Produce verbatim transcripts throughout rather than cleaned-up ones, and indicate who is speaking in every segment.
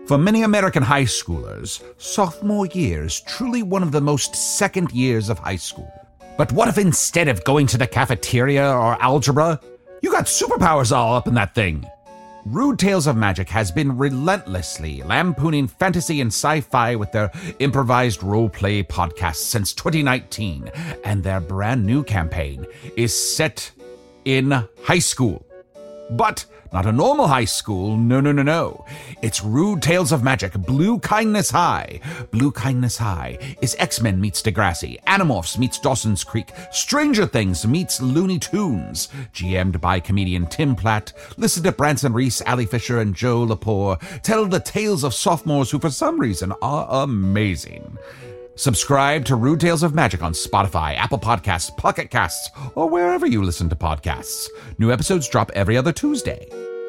Speaker 1: For many American high schoolers, sophomore year is truly one of the most second years of high school. But what if instead of going to the cafeteria or algebra, you got superpowers all up in that thing? Rude Tales of Magic has been relentlessly lampooning fantasy and sci-fi with their improvised role-play podcasts since twenty nineteen, and their brand new campaign is set in high school. But not a normal high school, no, no, no, no. It's Rude Tales of Magic, Blue Kindness High. Blue Kindness High is X-Men meets Degrassi, Animorphs meets Dawson's Creek, Stranger Things meets Looney Tunes. G M'd by comedian Tim Platt, listen to Branson Reese, Ali Fisher, and Joe Lepore tell the tales of sophomores who for some reason are amazing. Subscribe to Rude Tales of Magic on Spotify, Apple Podcasts, Pocket Casts, or wherever you listen to podcasts. New episodes drop every other Tuesday.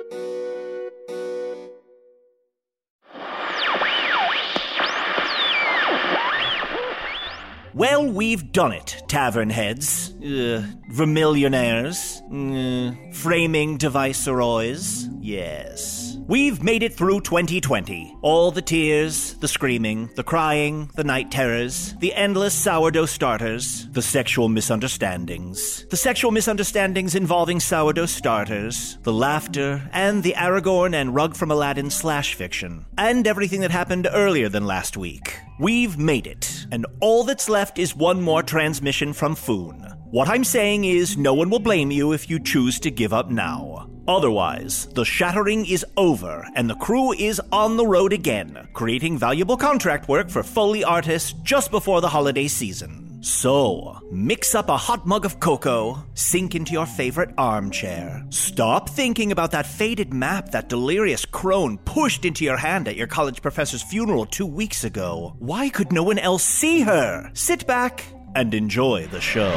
Speaker 2: Well, we've done it, tavern heads, uh, vermillionaires, uh, framing deviceroys, yes. We've made it through twenty twenty. All the tears, the screaming, the crying, the night terrors, the endless sourdough starters, the sexual misunderstandings. The sexual misunderstandings involving sourdough starters, the laughter, and the Aragorn and Rug from Aladdin slash fiction, and everything that happened earlier than last week. We've made it, and all that's left is one more transmission from Foon. What I'm saying is no one will blame you if you choose to give up now. Otherwise, the shattering is over, and the crew is on the road again, creating valuable contract work for Foley artists just before the holiday season. So, mix up a hot mug of cocoa, sink into your favorite armchair. Stop thinking about that faded map that delirious crone pushed into your hand at your college professor's funeral two weeks ago. Why could no one else see her? Sit back and enjoy the show.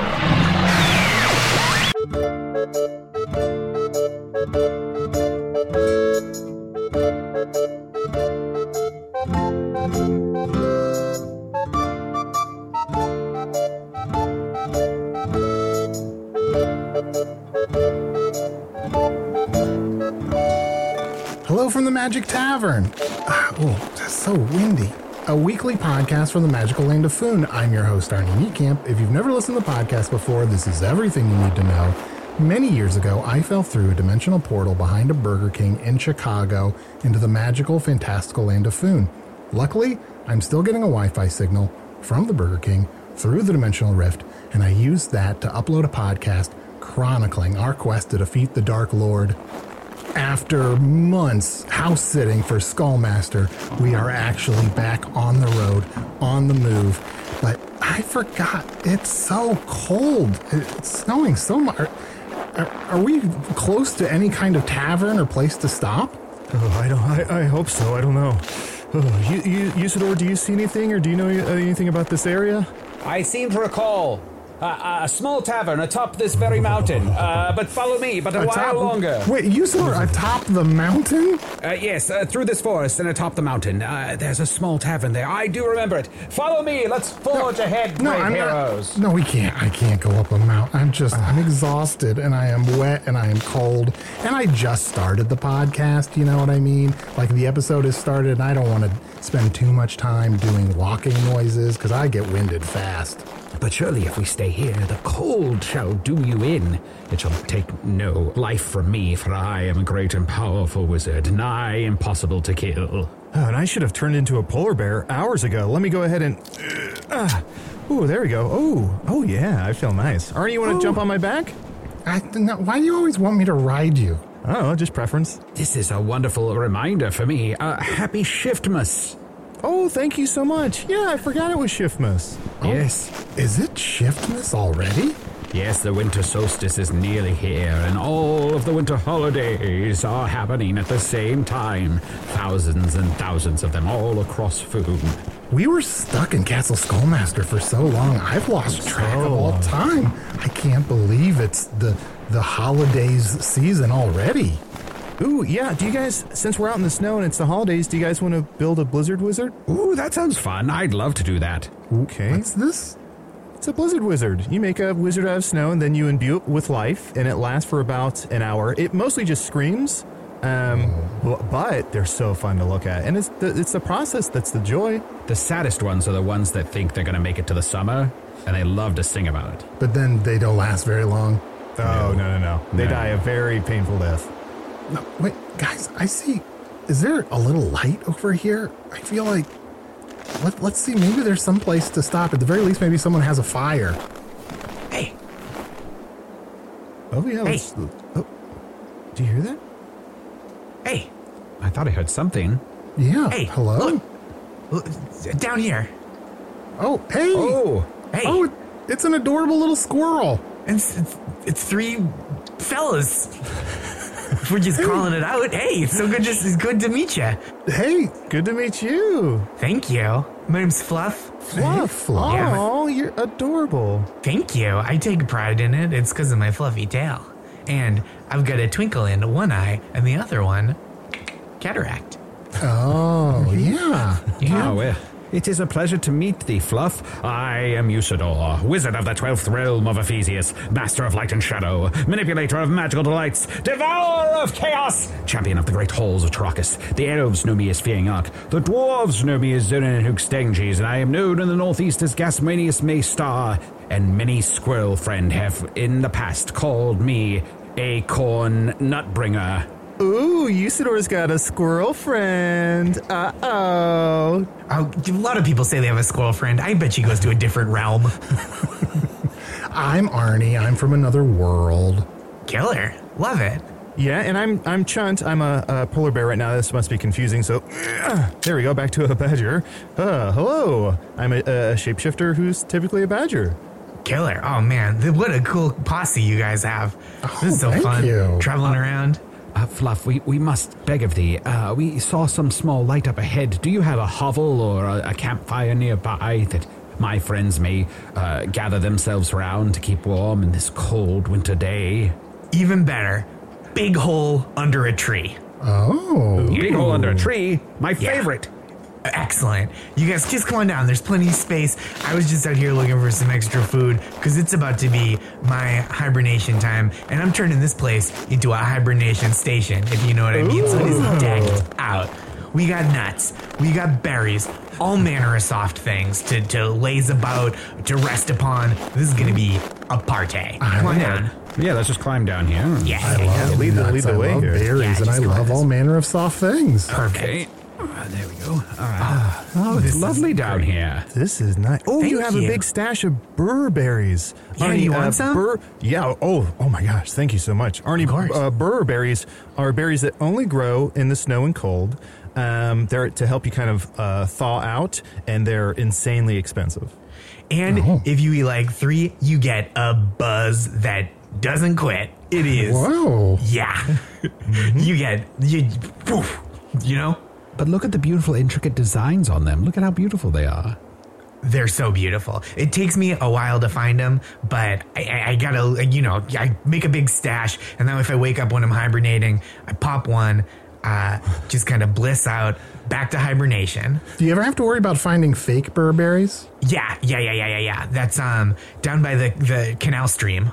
Speaker 3: Hello from the Magic Tavern. Oh, it's so windy. A weekly podcast from the magical land of Foon. I'm your host, Arnie Niekamp. If you've never listened to the podcast before, this is everything you need to know. Many years ago, I fell through a dimensional portal behind a Burger King in Chicago into the magical, fantastical land of Foon. Luckily, I'm still getting a Wi-Fi signal from the Burger King through the dimensional rift, and I used that to upload a podcast chronicling our quest to defeat the Dark Lord. After months house-sitting for Skullmaster, we are actually back on the road, on the move. But I forgot, it's so cold. It's snowing so much. Are, are we close to any kind of tavern or place to stop?
Speaker 4: Oh, I don't. I, I hope so. I don't know. Oh, you, you, Usador, do you see anything, or do you know anything about this area?
Speaker 5: I seem to recall uh, a small tavern atop this very mountain. Uh, but follow me, but a
Speaker 3: atop,
Speaker 5: while longer.
Speaker 3: Wait, Usador, atop the mountain?
Speaker 5: Uh, yes, uh, through this forest and atop the mountain. Uh, there's a small tavern there. I do remember it. Follow me. Let's forge no, ahead,
Speaker 3: no,
Speaker 5: brave
Speaker 3: I'm
Speaker 5: heroes.
Speaker 3: Not, no, we can't. I can't go up a mountain. I'm just, I'm exhausted, and I am wet, and I am cold, and I just started the podcast. You know what I mean? Like, the episode has started, and I don't want to spend too much time doing walking noises because I get winded fast.
Speaker 5: But surely if we stay here, the cold shall do you in. It shall take no life from me, for I am a great and powerful wizard, nigh impossible to kill.
Speaker 4: Oh, and I should have turned into a polar bear hours ago. Let me go ahead and... Uh, ah. Ooh, there we go. Oh, oh yeah, I feel nice. Arnie, you want to jump on my back?
Speaker 3: I, no, why do you always want me to ride you?
Speaker 4: Oh, just preference.
Speaker 5: This is a wonderful reminder for me. Uh, happy Shiftmas.
Speaker 4: Oh, thank you so much. Yeah, I forgot it was Shiftmas.
Speaker 3: Oh,
Speaker 5: yes.
Speaker 3: Is it Shiftmas already?
Speaker 5: Yes, the winter solstice is nearly here, and all of the winter holidays are happening at the same time. Thousands and thousands of them all across Foon.
Speaker 3: We were stuck in Castle Skullmaster for so long, I've lost track of all time. I can't believe it's the, the holidays season already.
Speaker 4: Ooh, yeah, do you guys, since we're out in the snow and it's the holidays, do you guys want to build a Blizzard Wizard?
Speaker 5: Ooh, that sounds fun. I'd love to do that.
Speaker 4: Okay.
Speaker 3: What's this?
Speaker 4: It's a Blizzard Wizard. You make a wizard out of snow and then you imbue it with life, and it lasts for about an hour. It mostly just screams, Um, well, but they're so fun to look at, and it's the, it's the process that's the joy.
Speaker 5: The saddest ones are the ones that think they're going to make it to the summer, and they love to sing about it.
Speaker 3: But then they don't last very long.
Speaker 4: Oh, no, no, no. They
Speaker 5: No.
Speaker 4: die a very painful death.
Speaker 3: No, wait, guys, I see. Is there a little light over here? I feel like. Let, let's see, maybe there's some place to stop. At the very least, maybe someone has a fire.
Speaker 2: Hey,
Speaker 4: Oh, yeah.
Speaker 2: Hey.
Speaker 4: Let's, oh, do you hear that?
Speaker 2: hey,
Speaker 5: I thought I heard something.
Speaker 3: Yeah.
Speaker 2: Hey,
Speaker 3: Hello?
Speaker 2: look. look, down here.
Speaker 3: Oh, hey.
Speaker 5: Oh,
Speaker 2: Hey,
Speaker 3: Oh, it, it's an adorable little squirrel.
Speaker 6: It's, it's, it's three fellas. We're just calling it out. Hey, it's so good. Just it's good to meet you.
Speaker 3: Hey,
Speaker 4: Good to meet you.
Speaker 6: Thank you. My name's Fluff.
Speaker 3: Fluff. Fluff.
Speaker 6: Yeah.
Speaker 4: Oh, you're adorable.
Speaker 6: Thank you. I take pride in it. It's because of my fluffy tail, and I've got a twinkle in one eye, and the other one, cataract.
Speaker 3: Oh, yeah.
Speaker 5: oh, well, it is a pleasure to meet thee, Fluff. I am Usador, wizard of the twelfth realm of Ephesius, master of light and shadow, manipulator of magical delights, devourer of chaos, champion of the great halls of Tarakas. The elves know me as Fiangok, the dwarves know me as Zonin and Hookstanges, and I am known in the northeast as Gasmanius Maystar, and many squirrel friend have in the past called me Acorn Nutbringer.
Speaker 4: Ooh, Usador's got a squirrel friend. Uh-oh.
Speaker 6: Oh, a lot of people say they have a squirrel friend. I bet she goes to a different realm.
Speaker 3: I'm Arnie. I'm from another world.
Speaker 6: Killer. Love it.
Speaker 4: Yeah, and I'm I'm Chunt. I'm a, a polar bear right now. This must be confusing. So, uh, there we go. Back to a badger. Uh, hello. I'm a, a shapeshifter who's typically a badger.
Speaker 6: Killer. Oh, man. th- What a cool posse you guys have. This is so
Speaker 3: thank
Speaker 6: fun.
Speaker 3: you.
Speaker 6: Traveling around.
Speaker 5: Uh, Fluff, we, we must beg of thee. Uh, we saw some small light up ahead. Do you have a hovel or a, a campfire nearby that my friends may uh, gather themselves round to keep warm in this cold winter day?
Speaker 6: Even better. Big hole under a tree.
Speaker 3: Oh.
Speaker 5: Big hole under a tree? My
Speaker 6: Yeah.
Speaker 5: favorite.
Speaker 6: Excellent. You guys just come on down. There's plenty of space. I was just out here looking for some extra food because it's about to be my hibernation time, and I'm turning this place into a hibernation station, if you know what I mean. So it is decked out. We got nuts. We got berries. All manner of soft things to, to laze about, to rest upon. This is going to be a party. Come on down.
Speaker 5: Yeah, let's just climb down here.
Speaker 6: Yeah.
Speaker 3: I
Speaker 6: yeah,
Speaker 3: love
Speaker 6: yeah.
Speaker 4: lead the-
Speaker 3: nuts.
Speaker 4: lead the
Speaker 3: I
Speaker 4: way
Speaker 3: love
Speaker 4: here.
Speaker 3: berries,
Speaker 6: Yeah,
Speaker 3: and I
Speaker 6: just go
Speaker 3: love
Speaker 6: with
Speaker 3: all
Speaker 6: this.
Speaker 3: manner of soft things.
Speaker 5: Okay. Uh, there we go. All right. oh, it's
Speaker 6: this is
Speaker 5: lovely down here.
Speaker 4: This is nice. Oh,
Speaker 6: Thank
Speaker 4: you have
Speaker 6: you.
Speaker 4: a big stash of burberries.
Speaker 6: Yeah, you want some?
Speaker 4: Bur- yeah. Oh, oh my gosh. Thank you so much, Arnie.
Speaker 6: Of course.
Speaker 4: Uh, burberries are berries that only grow in the snow and cold. Um, they're to help you kind of uh, thaw out, and they're insanely expensive.
Speaker 6: And
Speaker 3: Oh.
Speaker 6: if you eat like three, you get a buzz that doesn't quit. It is.
Speaker 3: Whoa.
Speaker 6: Yeah. You get, you, poof, you know?
Speaker 5: But look at the beautiful, intricate designs on them. Look at how beautiful they are.
Speaker 6: They're so beautiful. It takes me a while to find them, but I, I, I gotta, you know, I make a big stash, and then if I wake up when I'm hibernating, I pop one, uh, just kind of bliss out, back to hibernation.
Speaker 3: Do you ever have to worry about finding fake burberries?
Speaker 6: Yeah, yeah, yeah, yeah, yeah, yeah. That's um down by the, the canal stream.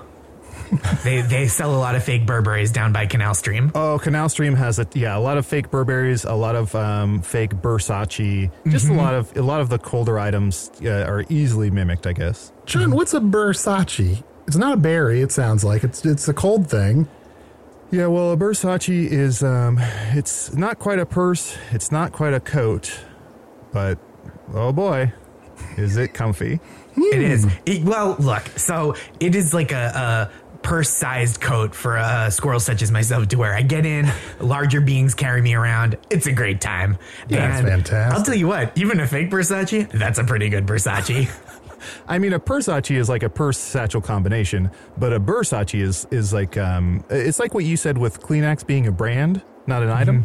Speaker 6: they they sell a lot of fake Burberrys down by Canal Stream.
Speaker 4: Oh, Canal Stream has a yeah a lot of fake Burberrys, a lot of um, fake Versace. Just
Speaker 6: Mm-hmm.
Speaker 4: a lot of a lot of the colder items uh, are easily mimicked, I guess.
Speaker 3: John, what's a Versace? It's not a berry, it sounds like. It's it's a cold thing.
Speaker 4: Yeah, well, a Versace is um, it's not quite a purse, it's not quite a coat, but oh boy, is it comfy?
Speaker 6: It is. It, well, look, so it is like a, a purse-sized coat for a squirrel such as myself to wear. I get in, larger beings carry me around. It's a great time.
Speaker 3: That's
Speaker 6: And
Speaker 3: fantastic.
Speaker 6: I'll tell you what, even a fake Versace, that's a pretty good Versace.
Speaker 4: I mean, a Versace is like a purse satchel combination, but a Versace is is like um, it's like what you said with Kleenex being a brand, not an item.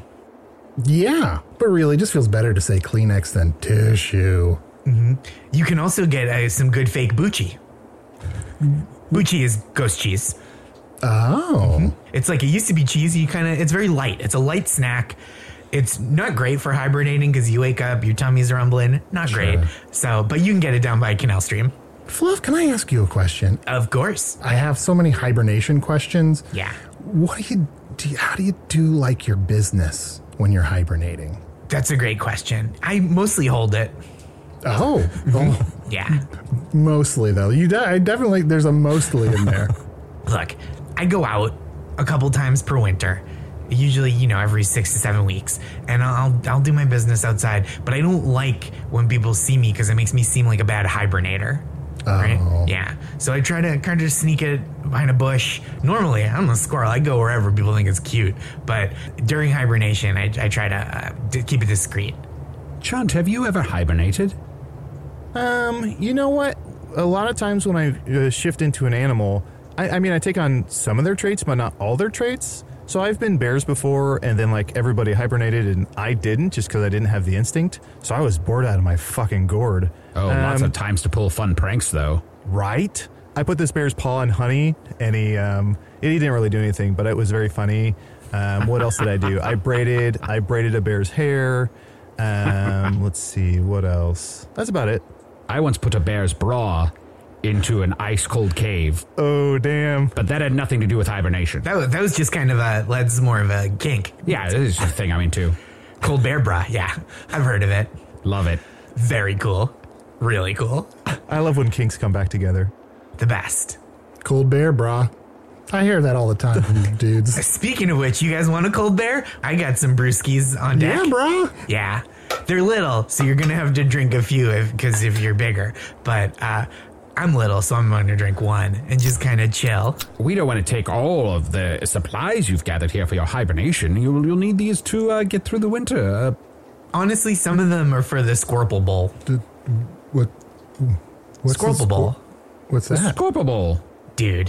Speaker 3: Yeah, but really, it just feels better to say Kleenex than tissue.
Speaker 6: You can also get uh, some good fake Bucci. Bucci is ghost cheese.
Speaker 3: Oh.
Speaker 6: It's like it used to be cheesy, you kind of. It's very light. It's a light snack. It's not great for hibernating because you wake up, your tummy's rumbling. Not great. So, but you can get it down by Canal Stream.
Speaker 3: Fluff, can I ask you a question?
Speaker 6: Of course.
Speaker 3: I have so many hibernation questions.
Speaker 6: Yeah.
Speaker 3: What do you do you, how do you do like your business when you're hibernating?
Speaker 6: That's a great question. I mostly hold it.
Speaker 3: Oh, well,
Speaker 6: Yeah.
Speaker 3: mostly though. You de- I definitely there's a mostly in there.
Speaker 6: Look, I go out a couple times per winter. Usually, you know, every six to seven weeks, and I'll I'll do my business outside. But I don't like when people see me because it makes me seem like a bad hibernator. Right?
Speaker 3: Oh.
Speaker 6: Yeah. So I try to kind of sneak it behind a bush. Normally, I'm a squirrel. I go wherever people think it's cute. But during hibernation, I, I try to uh, d- keep it discreet.
Speaker 5: Chunt, have you ever hibernated?
Speaker 4: Um, you know what? A lot of times when I uh, shift into an animal, I, I mean, I take on some of their traits, but not all their traits. So I've been bears before, and then like everybody hibernated, and I didn't just because I didn't have the instinct. So I was bored out of my fucking gourd.
Speaker 5: Oh, lots
Speaker 4: Um,
Speaker 5: of times to pull fun pranks, though.
Speaker 4: Right? I put this bear's paw in honey, and he um, he didn't really do anything, but it was very funny. Um, what else did I do? I braided I braided a bear's hair. Um, let's see, what else? That's about it.
Speaker 5: I once put a bear's bra into an ice-cold cave,
Speaker 4: Oh, damn.
Speaker 5: but that had nothing to do with hibernation.
Speaker 6: That was, that was just kind of a, that's more of a kink.
Speaker 5: Yeah, this is a thing I'm into.
Speaker 6: Cold bear bra. Yeah. I've heard of it.
Speaker 5: Love it.
Speaker 6: Very cool. Really cool.
Speaker 4: I love when kinks come back together.
Speaker 6: The best.
Speaker 3: Cold bear, brah. I hear that all the time from you dudes.
Speaker 6: Speaking of which, you guys want a cold bear? I got some brewskis on deck.
Speaker 3: Yeah, brah.
Speaker 6: Yeah. They're little, so you're going to have to drink a few because if, if you're bigger. But uh, I'm little, so I'm going to drink one and just kind of chill.
Speaker 5: We don't want to take all of the supplies you've gathered here for your hibernation. You'll, you'll need these to uh, get through the winter. Uh,
Speaker 6: Honestly, some of them are for the Squirple Bowl.
Speaker 3: Did, what? What's the
Speaker 6: Squirple
Speaker 3: squir-
Speaker 6: Bowl.
Speaker 3: What's
Speaker 5: the
Speaker 3: that?
Speaker 5: Scorpio Bowl.
Speaker 6: Dude,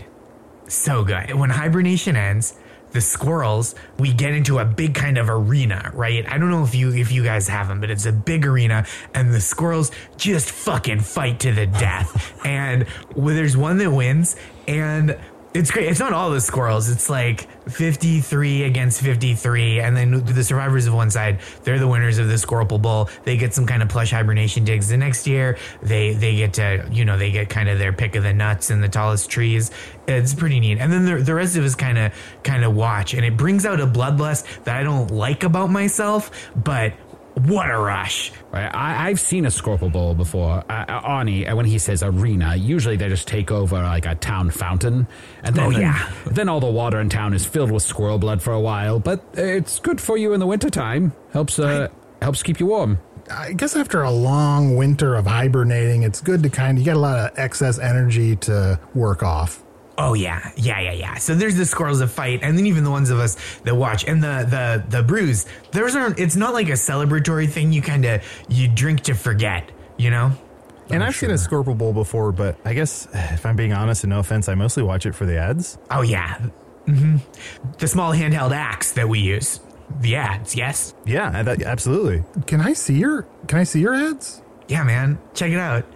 Speaker 6: so good. When hibernation ends, the squirrels, we get into a big kind of arena, right? I don't know if you if you guys have them, but it's a big arena, and the squirrels just fucking fight to the death. And well, there's one that wins, and it's great. It's not all the squirrels. It's like fifty-three against fifty-three, and then the survivors of one side, they're the winners of the Squirple Bowl. They get some kind of plush hibernation digs. The next year, they they get to, you know, they get kind of their pick of the nuts and the tallest trees. It's pretty neat. And then the, the rest of us kind of kind of watch, and it brings out a bloodlust that I don't like about myself, but what a rush.
Speaker 5: I, I've seen a Scorpio Bowl before. Uh, Arnie, when he says arena, usually they just take over like a town fountain. And then,
Speaker 6: Oh, yeah.
Speaker 5: Then all the water in town is filled with squirrel blood for a while. But it's good for you in the wintertime. Helps, uh, helps keep you warm.
Speaker 3: I guess after a long winter of hibernating, it's good to kind of, you get a lot of excess energy to work off.
Speaker 6: Oh yeah, yeah, yeah, yeah. So there's the squirrels that fight, and then even the ones of us that watch, and the the the brews. Those aren't. It's not like a celebratory thing. You kind of you drink to forget, you know.
Speaker 4: And I've seen a Scorpio Bowl before, but I guess if I'm being honest and no offense, I mostly watch it for the ads.
Speaker 6: Oh yeah, mm-hmm. The small handheld axe that we use. The ads, yes.
Speaker 4: Yeah, that, absolutely.
Speaker 3: Can I see your, can I see your ads?
Speaker 6: Yeah, man, check it out.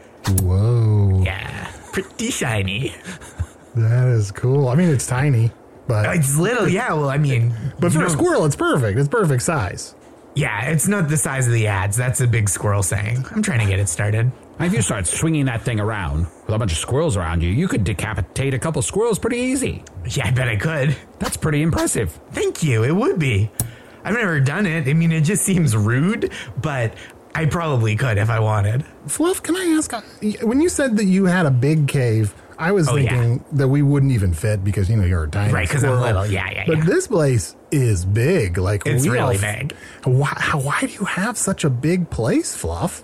Speaker 3: Whoa.
Speaker 6: Yeah, pretty shiny.
Speaker 3: That is cool. I mean, it's tiny, but
Speaker 6: It's little, yeah. Well, I mean,
Speaker 3: but
Speaker 6: you
Speaker 3: for a
Speaker 6: know-
Speaker 3: squirrel, it's perfect. It's perfect size.
Speaker 6: Yeah, it's not the size of the ads. That's a big squirrel saying. I'm trying to get it started.
Speaker 5: If you start swinging that thing around with a bunch of squirrels around you, you could decapitate a couple squirrels pretty easy.
Speaker 6: Yeah, I bet I could.
Speaker 5: That's pretty impressive.
Speaker 6: Thank you. It would be. I've never done it. I mean, it just seems rude, but I probably could if I wanted.
Speaker 3: Fluff, can I ask, when you said that you had a big cave, I was
Speaker 6: Oh,
Speaker 3: thinking
Speaker 6: yeah.
Speaker 3: that we wouldn't even fit because, you know, you're a tiny
Speaker 6: Right, 'cause I'm
Speaker 3: squirrel.
Speaker 6: little. Yeah, yeah,
Speaker 3: But
Speaker 6: yeah.
Speaker 3: this place is big. Like,
Speaker 6: It's
Speaker 3: we
Speaker 6: really
Speaker 3: all-
Speaker 6: big.
Speaker 3: Why, how- why do you have such a big place, Fluff?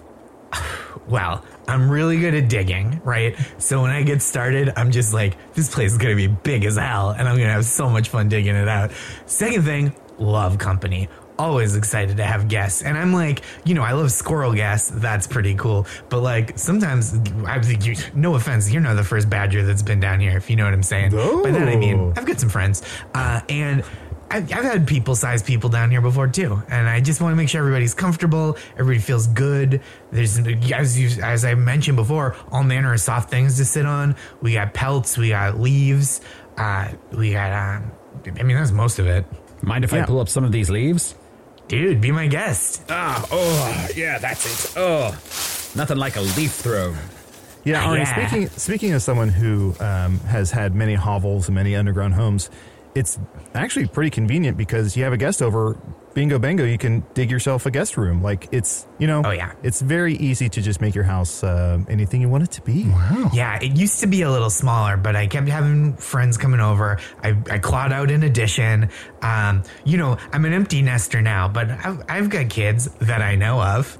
Speaker 6: Well, I'm really good at digging, right? So when I get started, I'm just like, this place is going to be big as hell, and I'm going to have so much fun digging it out. Second thing, love company. Always excited to have guests. And I'm like, you know, I love squirrel guests. That's pretty cool. But like, sometimes, I think you, no offense, you're not the first badger that's been down here, if you know what I'm saying. By that, I mean, I've got some friends. Uh, and I've, I've had people-sized people down here before, too. And I just want to make sure everybody's comfortable. Everybody feels good. There's, as, you, as I mentioned before, all manner of soft things to sit on. We got pelts. We got leaves. Uh, we got, um, I mean, that's most of it.
Speaker 5: Mind if I
Speaker 4: Yeah.
Speaker 5: pull up some of these leaves?
Speaker 6: Dude, be my guest.
Speaker 5: Ah, oh, yeah, that's it. Oh, nothing like a leaf throw.
Speaker 4: Yeah, Arnie,
Speaker 6: Yeah.
Speaker 4: speaking speaking as someone who um, has had many hovels and many underground homes, it's actually pretty convenient because you have a guest over. Bingo bango, you can dig yourself a guest room. Like it's, you know,
Speaker 6: Oh, yeah.
Speaker 4: it's very easy to just make your house uh, anything you want it to be.
Speaker 3: Wow.
Speaker 6: Yeah, it used to be a little smaller, but I kept having friends coming over. I, I clawed out an addition. Um, you know, I'm an empty nester now, but I've, I've got kids that I know of.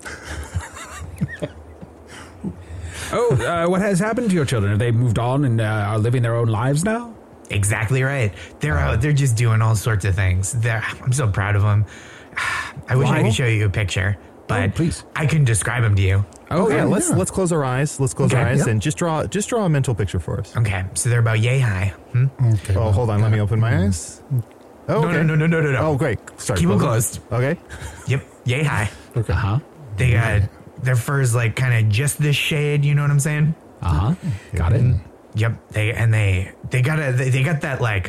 Speaker 5: Oh, uh, what has happened to your children? Have they moved on and uh, are living their own lives now?
Speaker 6: Exactly right. They're out. They're just doing all sorts of things. They're, I'm so proud of them. I wish I
Speaker 5: Why?
Speaker 6: could show you a picture, but
Speaker 5: Oh, please.
Speaker 6: I can describe them to you.
Speaker 4: Oh yeah, let's
Speaker 3: yeah.
Speaker 4: let's close our eyes. Let's close
Speaker 6: Okay.
Speaker 4: our eyes
Speaker 3: Yep.
Speaker 4: and just draw just draw a mental picture for us.
Speaker 6: Okay, so they're about yay high. Hmm?
Speaker 3: Okay,
Speaker 4: Oh,
Speaker 3: well,
Speaker 4: hold on. Let me open my eyes. Oh,
Speaker 6: No,
Speaker 4: okay.
Speaker 6: no, no, no, no, no, no.
Speaker 4: Oh, great. Sorry.
Speaker 6: Keep them
Speaker 4: close
Speaker 6: closed.
Speaker 4: it. Okay.
Speaker 6: Yep, yay high.
Speaker 3: Okay.
Speaker 5: Uh huh.
Speaker 6: They got their fur's like kind of just this shade. You know what I'm saying?
Speaker 5: Uh huh. Got it.
Speaker 6: Yep. They and they they got a they, they got that like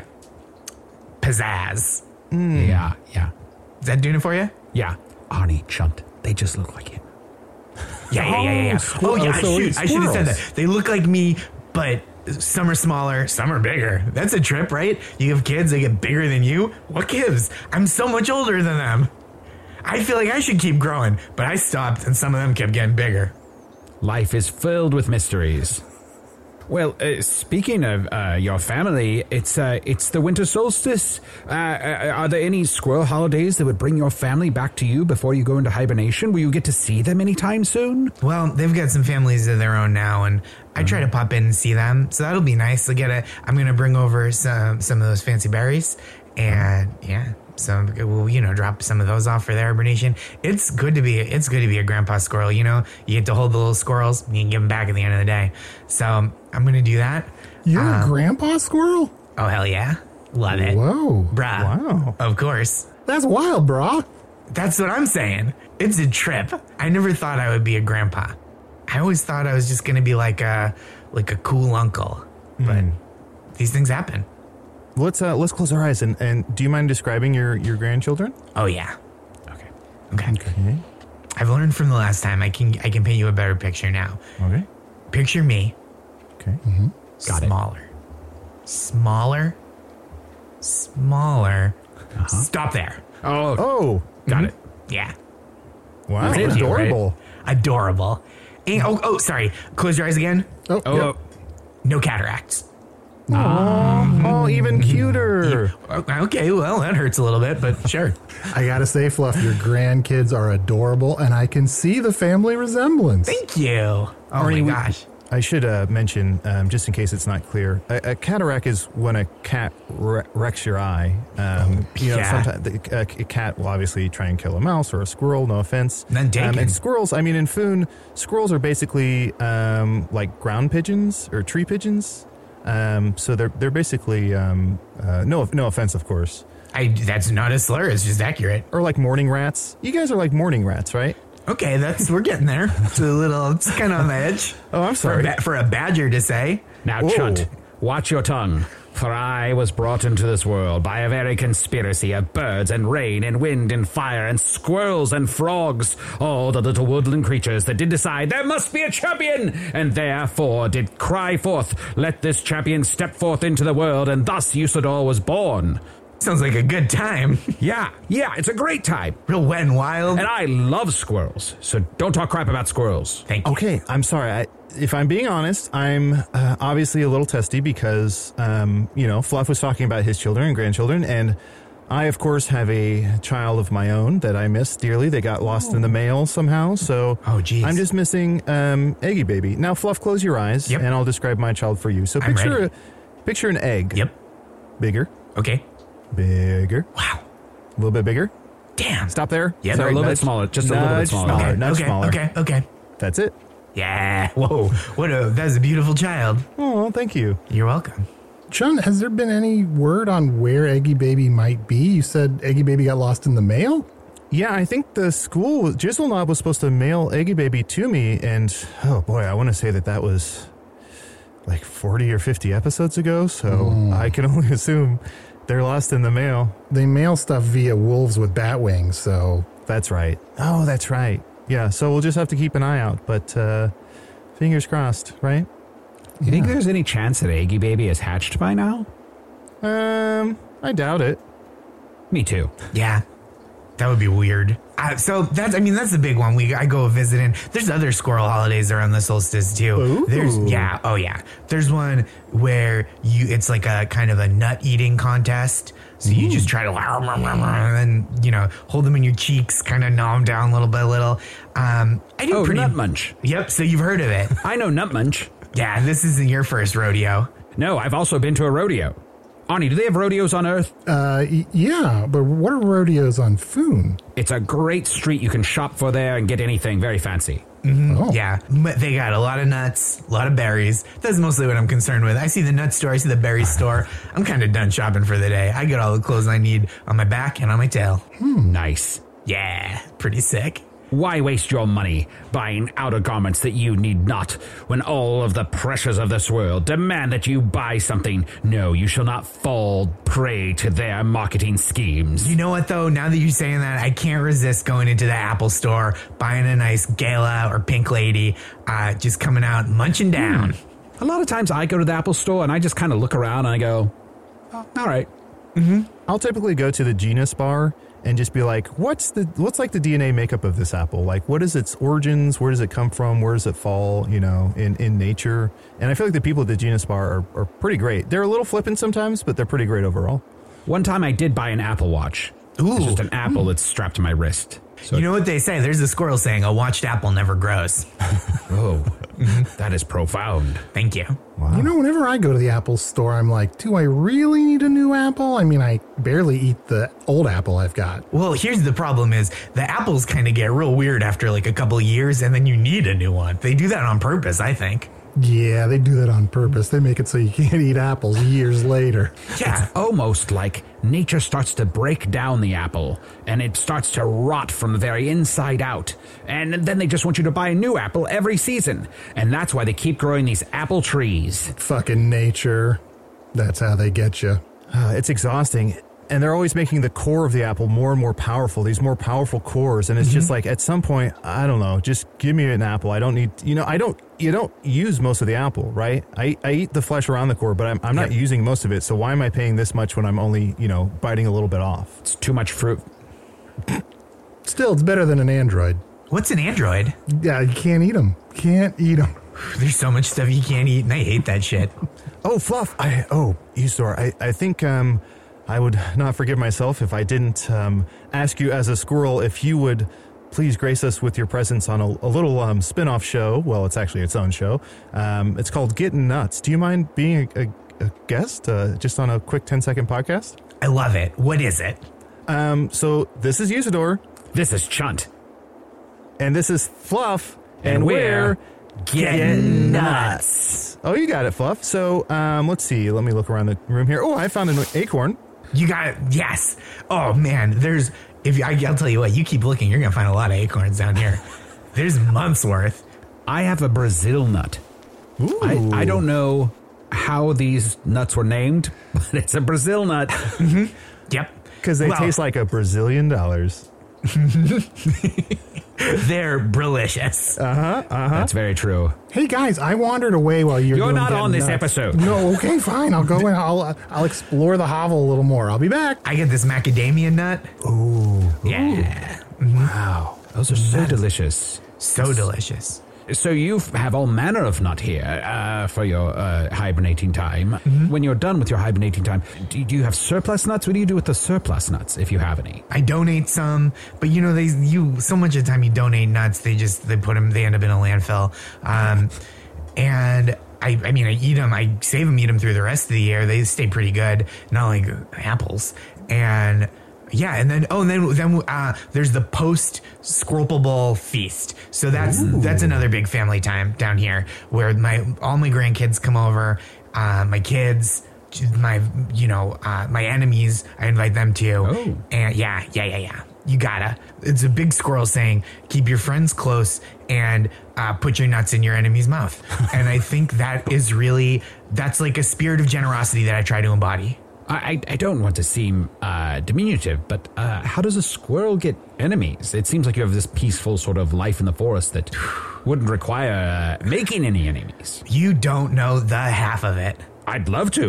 Speaker 6: pizzazz.
Speaker 5: Yeah. Yeah.
Speaker 6: Is that doing it for you?
Speaker 5: Yeah. Arnie, Chunt, they just look like him.
Speaker 6: Yeah, yeah, yeah, yeah. yeah.
Speaker 3: squirrel-
Speaker 6: Oh yeah,
Speaker 3: so
Speaker 6: shoot!
Speaker 3: it's
Speaker 6: I should have said
Speaker 3: squirrels.
Speaker 6: that. They look like me, but some are smaller, some are bigger. That's a trip, right? You have kids, they get bigger than you. What gives? I'm so much older than them. I feel like I should keep growing, but I stopped, and some of them kept getting bigger.
Speaker 5: Life is filled with mysteries. Well, uh, speaking of uh, your family, it's uh, it's the winter solstice. Uh, uh, are there any squirrel holidays that would bring your family back to you before you go into hibernation? Will you get to see them anytime soon?
Speaker 6: Well, they've got some families of their own now, and I try to pop in and see them, so that'll be nice. I get a. I'm gonna bring over some some of those fancy berries, and yeah, some we'll you know drop some of those off for their hibernation. It's good to be it's good to be a grandpa squirrel. You know, you get to hold the little squirrels, and you can give them back at the end of the day. So I'm gonna do that.
Speaker 3: You're a
Speaker 6: Um,
Speaker 3: grandpa squirrel?
Speaker 6: Oh hell yeah, love it,
Speaker 3: Whoa.
Speaker 6: bruh.
Speaker 4: Wow.
Speaker 6: Of course.
Speaker 3: That's wild, brah.
Speaker 6: That's what I'm saying. It's a trip. I never thought I would be a grandpa. I always thought I was just gonna be like a like a cool uncle. But these things happen.
Speaker 4: Let's uh let's close our eyes and, and do you mind describing your, your grandchildren?
Speaker 6: Oh yeah.
Speaker 5: Okay.
Speaker 6: Okay.
Speaker 4: Okay.
Speaker 6: I've learned from the last time. I can I can paint you a better picture now.
Speaker 4: Okay.
Speaker 6: Picture me.
Speaker 4: Okay.
Speaker 5: Got it.
Speaker 6: smaller. Smaller. Smaller. Stop there.
Speaker 5: Oh,
Speaker 4: Oh.
Speaker 5: got it.
Speaker 6: Yeah.
Speaker 4: Wow.
Speaker 5: Thank you,
Speaker 4: Adorable.
Speaker 6: Adorable. And, oh, oh, sorry. Close your eyes again.
Speaker 3: Oh,
Speaker 5: Oh,
Speaker 3: yep.
Speaker 6: No cataracts.
Speaker 4: Oh, even cuter.
Speaker 6: Okay, well, that hurts a little bit, but sure.
Speaker 3: I gotta say, Fluff, your grandkids are adorable, and I can see the family resemblance.
Speaker 6: Thank you. Oh
Speaker 4: Arnie, we-
Speaker 6: my gosh.
Speaker 4: I should uh, mention, um, just in case it's not clear, a, a cataract is when a cat wre- wrecks your eye. Um, you know,
Speaker 6: Yeah.
Speaker 4: sometimes the, a, a cat will obviously try and kill a mouse or a squirrel. No offense.
Speaker 6: None taken.
Speaker 4: Um, and squirrels, I mean, in Foon, squirrels are basically um, like ground pigeons or tree pigeons. Um, so they're they're basically um, uh, no no offense, of course,
Speaker 6: I, that's not a slur. It's just accurate.
Speaker 4: or like morning rats. You guys are like morning rats, right?
Speaker 6: Okay, that's we're getting there. It's a little. It's kind of on the edge.
Speaker 4: Oh, I'm
Speaker 6: For a,
Speaker 4: sorry.
Speaker 6: ba- for a badger to say.
Speaker 5: Now,
Speaker 4: Whoa.
Speaker 5: Chunt, watch your tongue. For I was brought into this world by a very conspiracy of birds and rain and wind and fire and squirrels and frogs, all the little woodland creatures that did decide there must be a champion, and therefore did cry forth, let this champion step forth into the world, and thus Usador was born.
Speaker 6: Sounds like a good time.
Speaker 5: Yeah, yeah, it's a great time.
Speaker 6: Real wet and wild.
Speaker 5: And I love squirrels, so don't talk crap about squirrels.
Speaker 6: Thank you.
Speaker 4: Okay, I'm sorry. I, if I'm being honest, I'm uh, obviously a little testy because, um, you know, Fluff was talking about his children and grandchildren, and I, of course, have a child of my own that I miss dearly. They got lost in the mail somehow, so
Speaker 6: Oh, geez.
Speaker 4: I'm just missing um, Eggy Baby. Now, Fluff, close your eyes,
Speaker 6: Yep.
Speaker 4: and I'll describe my child for you. So
Speaker 6: I'm
Speaker 4: picture
Speaker 6: ready.
Speaker 4: a, picture an egg.
Speaker 6: Yep.
Speaker 4: Bigger,
Speaker 6: Okay.
Speaker 4: bigger,
Speaker 6: Wow.
Speaker 4: a little bit bigger.
Speaker 6: Damn.
Speaker 4: Stop there.
Speaker 6: Yeah,
Speaker 4: Sorry,
Speaker 5: a little bit
Speaker 4: nudge.
Speaker 5: smaller, just a little bit
Speaker 4: Nudge
Speaker 5: smaller.
Speaker 4: smaller.
Speaker 6: Okay.
Speaker 4: Nudge
Speaker 6: Okay.
Speaker 4: smaller.
Speaker 6: Okay. Okay.
Speaker 4: That's it.
Speaker 6: Yeah. Whoa. What a. That's a beautiful child.
Speaker 4: Oh, thank you.
Speaker 6: You're welcome.
Speaker 3: Chun, has there been any word on where Eggy Baby might be? You said Eggy Baby got lost in the mail?
Speaker 4: Yeah, I think the school, Jizzleknob was supposed to mail Eggy Baby to me, and oh boy, I want to say that that was like forty or fifty episodes ago, so I can only assume they're lost in the mail.
Speaker 3: They mail stuff via wolves with bat wings, so
Speaker 4: That's right. Oh, that's right. Yeah, so we'll just have to keep an eye out, but uh, fingers crossed, right?
Speaker 5: You think there's any chance that Eggy Baby is hatched by now?
Speaker 4: Um, I doubt it.
Speaker 5: Me too.
Speaker 6: Yeah, that would be weird. Uh, so that's, I mean, that's the big one. We I go visiting. There's other squirrel holidays around the solstice too.
Speaker 3: Ooh.
Speaker 6: There's yeah, oh yeah. There's one where you it's like a kind of a nut eating contest. So you just try to and then you know hold them in your cheeks, kind of gnaw them down little by little. Um, I do
Speaker 5: Oh,
Speaker 6: pretty.
Speaker 5: Nut Munch.
Speaker 6: Yep. So you've heard of it.
Speaker 5: I know Nut Munch.
Speaker 6: Yeah, this isn't your first rodeo.
Speaker 5: No, I've also been to a rodeo. Arnie, do they have rodeos on Earth?
Speaker 3: Uh, y- yeah, but what are rodeos on Foon?
Speaker 5: It's a great street you can shop for there and get anything very fancy.
Speaker 3: Oh.
Speaker 6: Yeah, but they got a lot of nuts, a lot of berries. That's mostly what I'm concerned with. I see the nut store, I see the berry store. I'm kind of done shopping for the day. I get all the clothes I need on my back and on my tail.
Speaker 5: Nice.
Speaker 6: Yeah, pretty sick.
Speaker 5: Why waste your money buying outer garments that you need not, when all of the pressures of this world demand that you buy something? No, you shall not fall prey to their marketing schemes.
Speaker 6: You know what, though? Now that you're saying that, I can't resist going into the Apple store, buying a nice Gala or Pink Lady, uh, just coming out munching down.
Speaker 5: A lot of times I go to the Apple store and I just kind of look around and I go, oh, all right.
Speaker 4: I'll typically go to the Genus bar and just be like, what's the what's like the D N A makeup of this apple? Like, what is its origins? Where does it come from? Where does it fall, you know, in, in nature? And I feel like the people at the Genus bar are, are pretty great. They're a little flippant sometimes, but they're pretty great overall.
Speaker 5: One time I did buy an Apple Watch.
Speaker 6: Ooh.
Speaker 5: It's just an apple that's strapped to my wrist. So
Speaker 6: You know what they say? There's a squirrel saying, a watched apple never grows.
Speaker 5: oh, that is profound.
Speaker 6: Thank you.
Speaker 3: You know, whenever I go to the Apple store, I'm like, do I really need a new apple? I mean, I barely eat the old apple I've got.
Speaker 6: Well, here's the problem is the apples kind of get real weird after like a couple of years and then you need a new one. They do that on purpose, I think.
Speaker 3: Yeah, they do that on purpose. They make it so you can't eat apples years later.
Speaker 6: Yeah.
Speaker 5: Almost like nature starts to break down the apple and it starts to rot from the very inside out. And then they just want you to buy a new apple every season. And that's why they keep growing these apple trees.
Speaker 3: Fucking nature. That's how they get you.
Speaker 4: Uh, it's exhausting. And they're always making the core of the apple more and more powerful, these more powerful cores. And it's just like, at some point, I don't know, just give me an apple. I don't need, you know, I don't, you don't use most of the apple, right? I, I eat the flesh around the core, but I'm, I'm not
Speaker 6: Yep.
Speaker 4: using most of it. So why am I paying this much when I'm only, you know, biting a little bit off?
Speaker 5: It's too much fruit.
Speaker 3: Still, it's better than an Android.
Speaker 6: What's an Android?
Speaker 3: Yeah, you can't eat them. Can't eat them.
Speaker 6: There's so much stuff you can't eat and I hate that shit.
Speaker 4: Oh, Fluff. I, oh, Usador, I, I think, um, I would not forgive myself if I didn't um, ask you as a squirrel if you would please grace us with your presence on a, a little um, spin-off show. Well, it's actually its own show. Um, it's called Getting Nuts. Do you mind being a, a, a guest uh, just on a quick ten-second podcast?
Speaker 6: I love it. What is it?
Speaker 4: Um, so this is Usador,
Speaker 5: This is Chunt.
Speaker 4: and this is Fluff,
Speaker 5: And we're
Speaker 6: Getting nuts.
Speaker 4: Oh, you got it, Fluff. So um, let's see. Let me look around the room here. Oh, I found an acorn.
Speaker 6: You got it. Yes. Oh man, there's if you, I, I'll tell you what. You keep looking, you're gonna find a lot of acorns down here. There's months worth.
Speaker 5: I have a Brazil nut.
Speaker 4: Ooh.
Speaker 5: I, I don't know how these nuts were named, but it's a Brazil nut.
Speaker 6: Yep.
Speaker 4: Because they
Speaker 6: Well,
Speaker 4: taste like a Brazilian dollars.
Speaker 6: They're brilicious.
Speaker 5: That's very true.
Speaker 3: Hey guys, I wandered away while you're.
Speaker 5: You're
Speaker 3: doing
Speaker 5: not
Speaker 3: Getting
Speaker 5: on this
Speaker 3: Nuts.
Speaker 5: episode.
Speaker 3: No, okay, fine. I'll go and I'll I'll explore the hovel a little more. I'll be back.
Speaker 6: I get this macadamia nut. Ooh. Yeah.
Speaker 5: Wow. Those are so delicious.
Speaker 6: So delicious.
Speaker 5: So you have all manner of nut here uh, for your uh, hibernating time. When you're done with your hibernating time, do, do you have surplus nuts? What do you do with the surplus nuts, if you have any?
Speaker 6: I donate some, but you know, they you so much of the time you donate nuts, they just they put them, they end up in a landfill. Um, and I, I mean, I eat them, I save them, eat them through the rest of the year. They stay pretty good, not like apples. And yeah, and then oh, and then then uh, there's the post Squirrel Ball feast. So that's
Speaker 3: Ooh.
Speaker 6: that's another big family time down here where my all my grandkids come over, uh, my kids, my you know uh, my enemies. I invite them too.
Speaker 5: Oh.
Speaker 6: And yeah, yeah, yeah, yeah. You gotta. It's a big squirrel saying, keep your friends close and uh, put your nuts in your enemy's mouth. And I think that is really that's like a spirit of generosity that I try to embody.
Speaker 5: I, I don't want to seem uh, diminutive, but uh, how does a squirrel get enemies? It seems like you have this peaceful sort of life in the forest that wouldn't require uh, making any enemies.
Speaker 6: You don't know the half of it.
Speaker 5: I'd love to.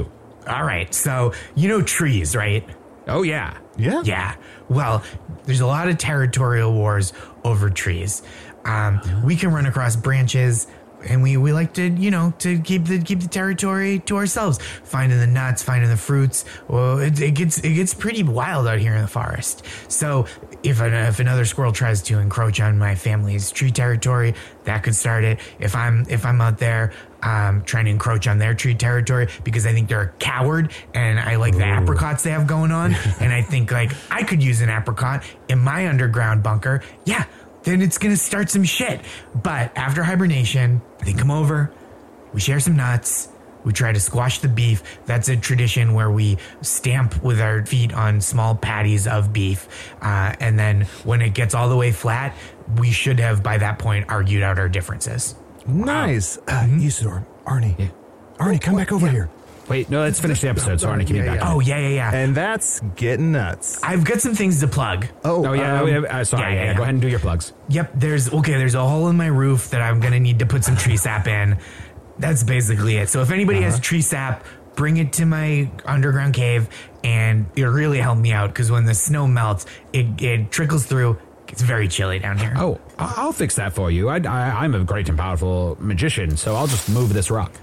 Speaker 6: all right. So, you know trees, right?
Speaker 5: Oh, yeah.
Speaker 3: Yeah.
Speaker 6: Yeah. Well, there's a lot of territorial wars over trees. Um, we can run across branches, and we, we like to, you know, to keep the keep the territory to ourselves. Finding the nuts, finding the fruits. Well, it, it gets it gets pretty wild out here in the forest. So if an, if another squirrel tries to encroach on my family's tree territory, that could start it. If I'm if I'm out there um, trying to encroach on their tree territory because I think they're a coward and I like the apricots they have going on, and I think like I could use an apricot in my underground bunker. Yeah. Then it's going to start some shit. But after hibernation, they come over, we share some nuts, we try to squash the beef. That's a tradition where we stamp with our feet on small patties of beef. Uh, and then when it gets all the way flat, we should have, by that point, argued out our differences.
Speaker 3: Nice. Uh, Usador, Arnie.
Speaker 5: Yeah.
Speaker 3: Arnie, come back over
Speaker 6: Yeah.
Speaker 3: here.
Speaker 5: Wait, no, let's finish the episode. So Arnie can be
Speaker 3: Yeah,
Speaker 5: back.
Speaker 3: yeah.
Speaker 6: Oh, yeah, yeah, yeah.
Speaker 3: And that's getting nuts.
Speaker 6: I've got some things to plug.
Speaker 3: Oh,
Speaker 5: Oh, yeah.
Speaker 3: um,
Speaker 5: oh, yeah, uh, sorry.
Speaker 6: yeah, yeah,
Speaker 5: Yeah,
Speaker 6: yeah.
Speaker 5: Go ahead and do your plugs.
Speaker 6: Yep, there's, okay, there's a hole in my roof that I'm going to need to put some tree sap in. That's basically it. So if anybody
Speaker 3: Uh-huh.
Speaker 6: has tree sap, bring it to my underground cave, and it'll really help me out because when the snow melts, it, it trickles through. It's very chilly down here.
Speaker 5: Oh, I- I'll fix that for you. I, I, I'm a great and powerful magician, so I'll just move this rock.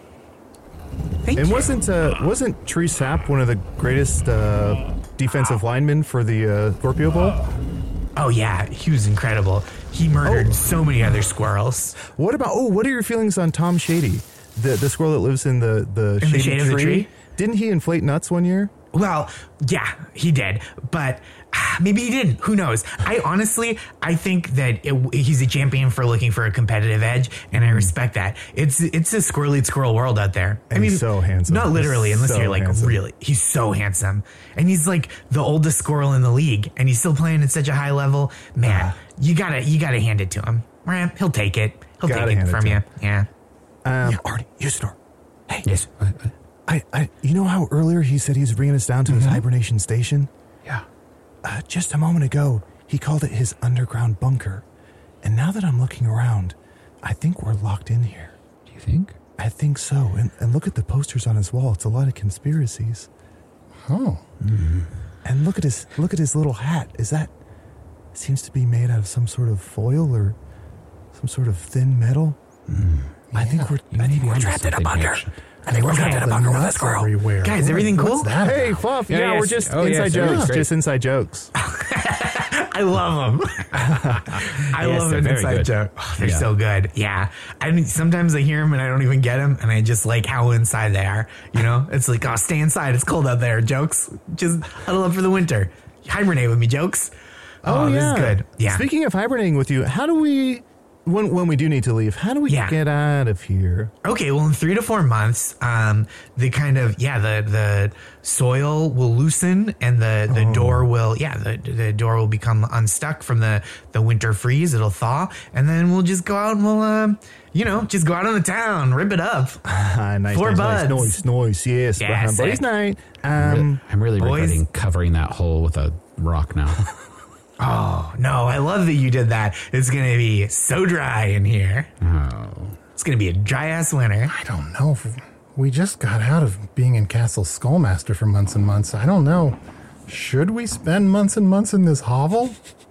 Speaker 6: Thank
Speaker 3: And
Speaker 6: you.
Speaker 3: wasn't uh, wasn't Tree Sap one of the greatest uh, defensive linemen for the uh, Scorpio Bowl?
Speaker 6: Oh, yeah, he was incredible. He murdered
Speaker 3: Oh.
Speaker 6: so many other squirrels.
Speaker 3: What about? Oh, what are your feelings on Tom Shady, the the squirrel that lives in the the,
Speaker 6: In the
Speaker 3: shady
Speaker 6: shade of the tree?
Speaker 3: Didn't he inflate nuts one year?
Speaker 6: Well, yeah, he did, but ah, maybe he didn't. Who knows? I honestly, I think that it, he's a champion for looking for a competitive edge, and I respect that. It's it's a squirrely squirrel world out there. I
Speaker 3: And
Speaker 6: mean,
Speaker 3: he's so handsome.
Speaker 6: Not literally,
Speaker 3: He's
Speaker 6: unless
Speaker 3: so
Speaker 6: you're like
Speaker 3: handsome.
Speaker 6: really. He's so handsome, and he's like the oldest squirrel in the league, and he's still playing at such a high level. Man, you gotta you gotta hand it to him. Man, he'll take it. He'll
Speaker 3: Gotta
Speaker 6: take
Speaker 3: hand
Speaker 6: it
Speaker 3: it
Speaker 6: from
Speaker 3: to
Speaker 6: you.
Speaker 3: him.
Speaker 6: Yeah.
Speaker 3: Um, yeah, Arnie, Usador. Hey,
Speaker 5: Yes. Uh, uh,
Speaker 3: I, I, you know how earlier he said he was bringing us down to his hibernation station?
Speaker 5: yeah.
Speaker 3: Uh, just a moment ago, he called it his underground bunker. And now that I'm looking around, I think we're locked in here.
Speaker 5: Do you think?
Speaker 3: I think so. And, and look at the posters on his wall. It's a lot of conspiracies.
Speaker 7: Oh.
Speaker 3: And look at his look at his little hat. Is that seems to be made out of some sort of foil or some sort of thin metal? I think we're I think we're
Speaker 5: onto
Speaker 3: trapped in a
Speaker 5: something
Speaker 3: bunker.
Speaker 5: here.
Speaker 3: I think we're trapped in a bunker with a squirrel.
Speaker 7: Everywhere.
Speaker 6: Guys, everything cool?
Speaker 7: What's that?
Speaker 3: Hey,
Speaker 7: about?
Speaker 3: Fluff.
Speaker 5: Yeah,
Speaker 3: Yeah,
Speaker 5: yes.
Speaker 3: we're just
Speaker 5: Oh, yes,
Speaker 3: inside
Speaker 5: everything's
Speaker 3: jokes.
Speaker 5: great.
Speaker 3: Just inside jokes.
Speaker 6: I love them. I
Speaker 5: Yes,
Speaker 6: love
Speaker 5: they're
Speaker 6: an
Speaker 5: very
Speaker 6: inside
Speaker 5: good.
Speaker 6: joke. Oh, they're
Speaker 5: Yeah.
Speaker 6: so good. Yeah. I mean, sometimes I hear them and I don't even get them, and I just like how inside they are. You know, it's like, oh, stay inside. It's cold out there. Jokes. Just huddle up for the winter. Hibernate with me, jokes. Oh, this is good. Yeah.
Speaker 3: Speaking of hibernating with you, how do we, when when we do need to leave, how do we
Speaker 6: Yeah.
Speaker 3: get out of here?
Speaker 6: Okay, well, in three to four months, um, the kind of yeah, the the soil will loosen and the the door will yeah, the the door will become unstuck from the the winter freeze. It'll thaw, and then we'll just go out and we'll um, you know, just go out on the town, rip it up.
Speaker 3: Ah, nice,
Speaker 6: Four
Speaker 3: nice,
Speaker 6: buds.
Speaker 3: nice, nice, nice, yes.
Speaker 6: Yeah,
Speaker 3: Behind
Speaker 6: sick.
Speaker 3: Buddy's night.
Speaker 5: Re-
Speaker 3: Um,
Speaker 5: I'm really
Speaker 6: boys.
Speaker 5: regretting covering that hole with a rock now.
Speaker 6: Oh no, I love that you did that. It's gonna be so dry in here.
Speaker 5: Oh.
Speaker 6: It's gonna be a dry ass winter.
Speaker 7: I don't know. If we just got out of being in Castle Skullmaster for months and months. I don't know. Should we spend months and months in this hovel?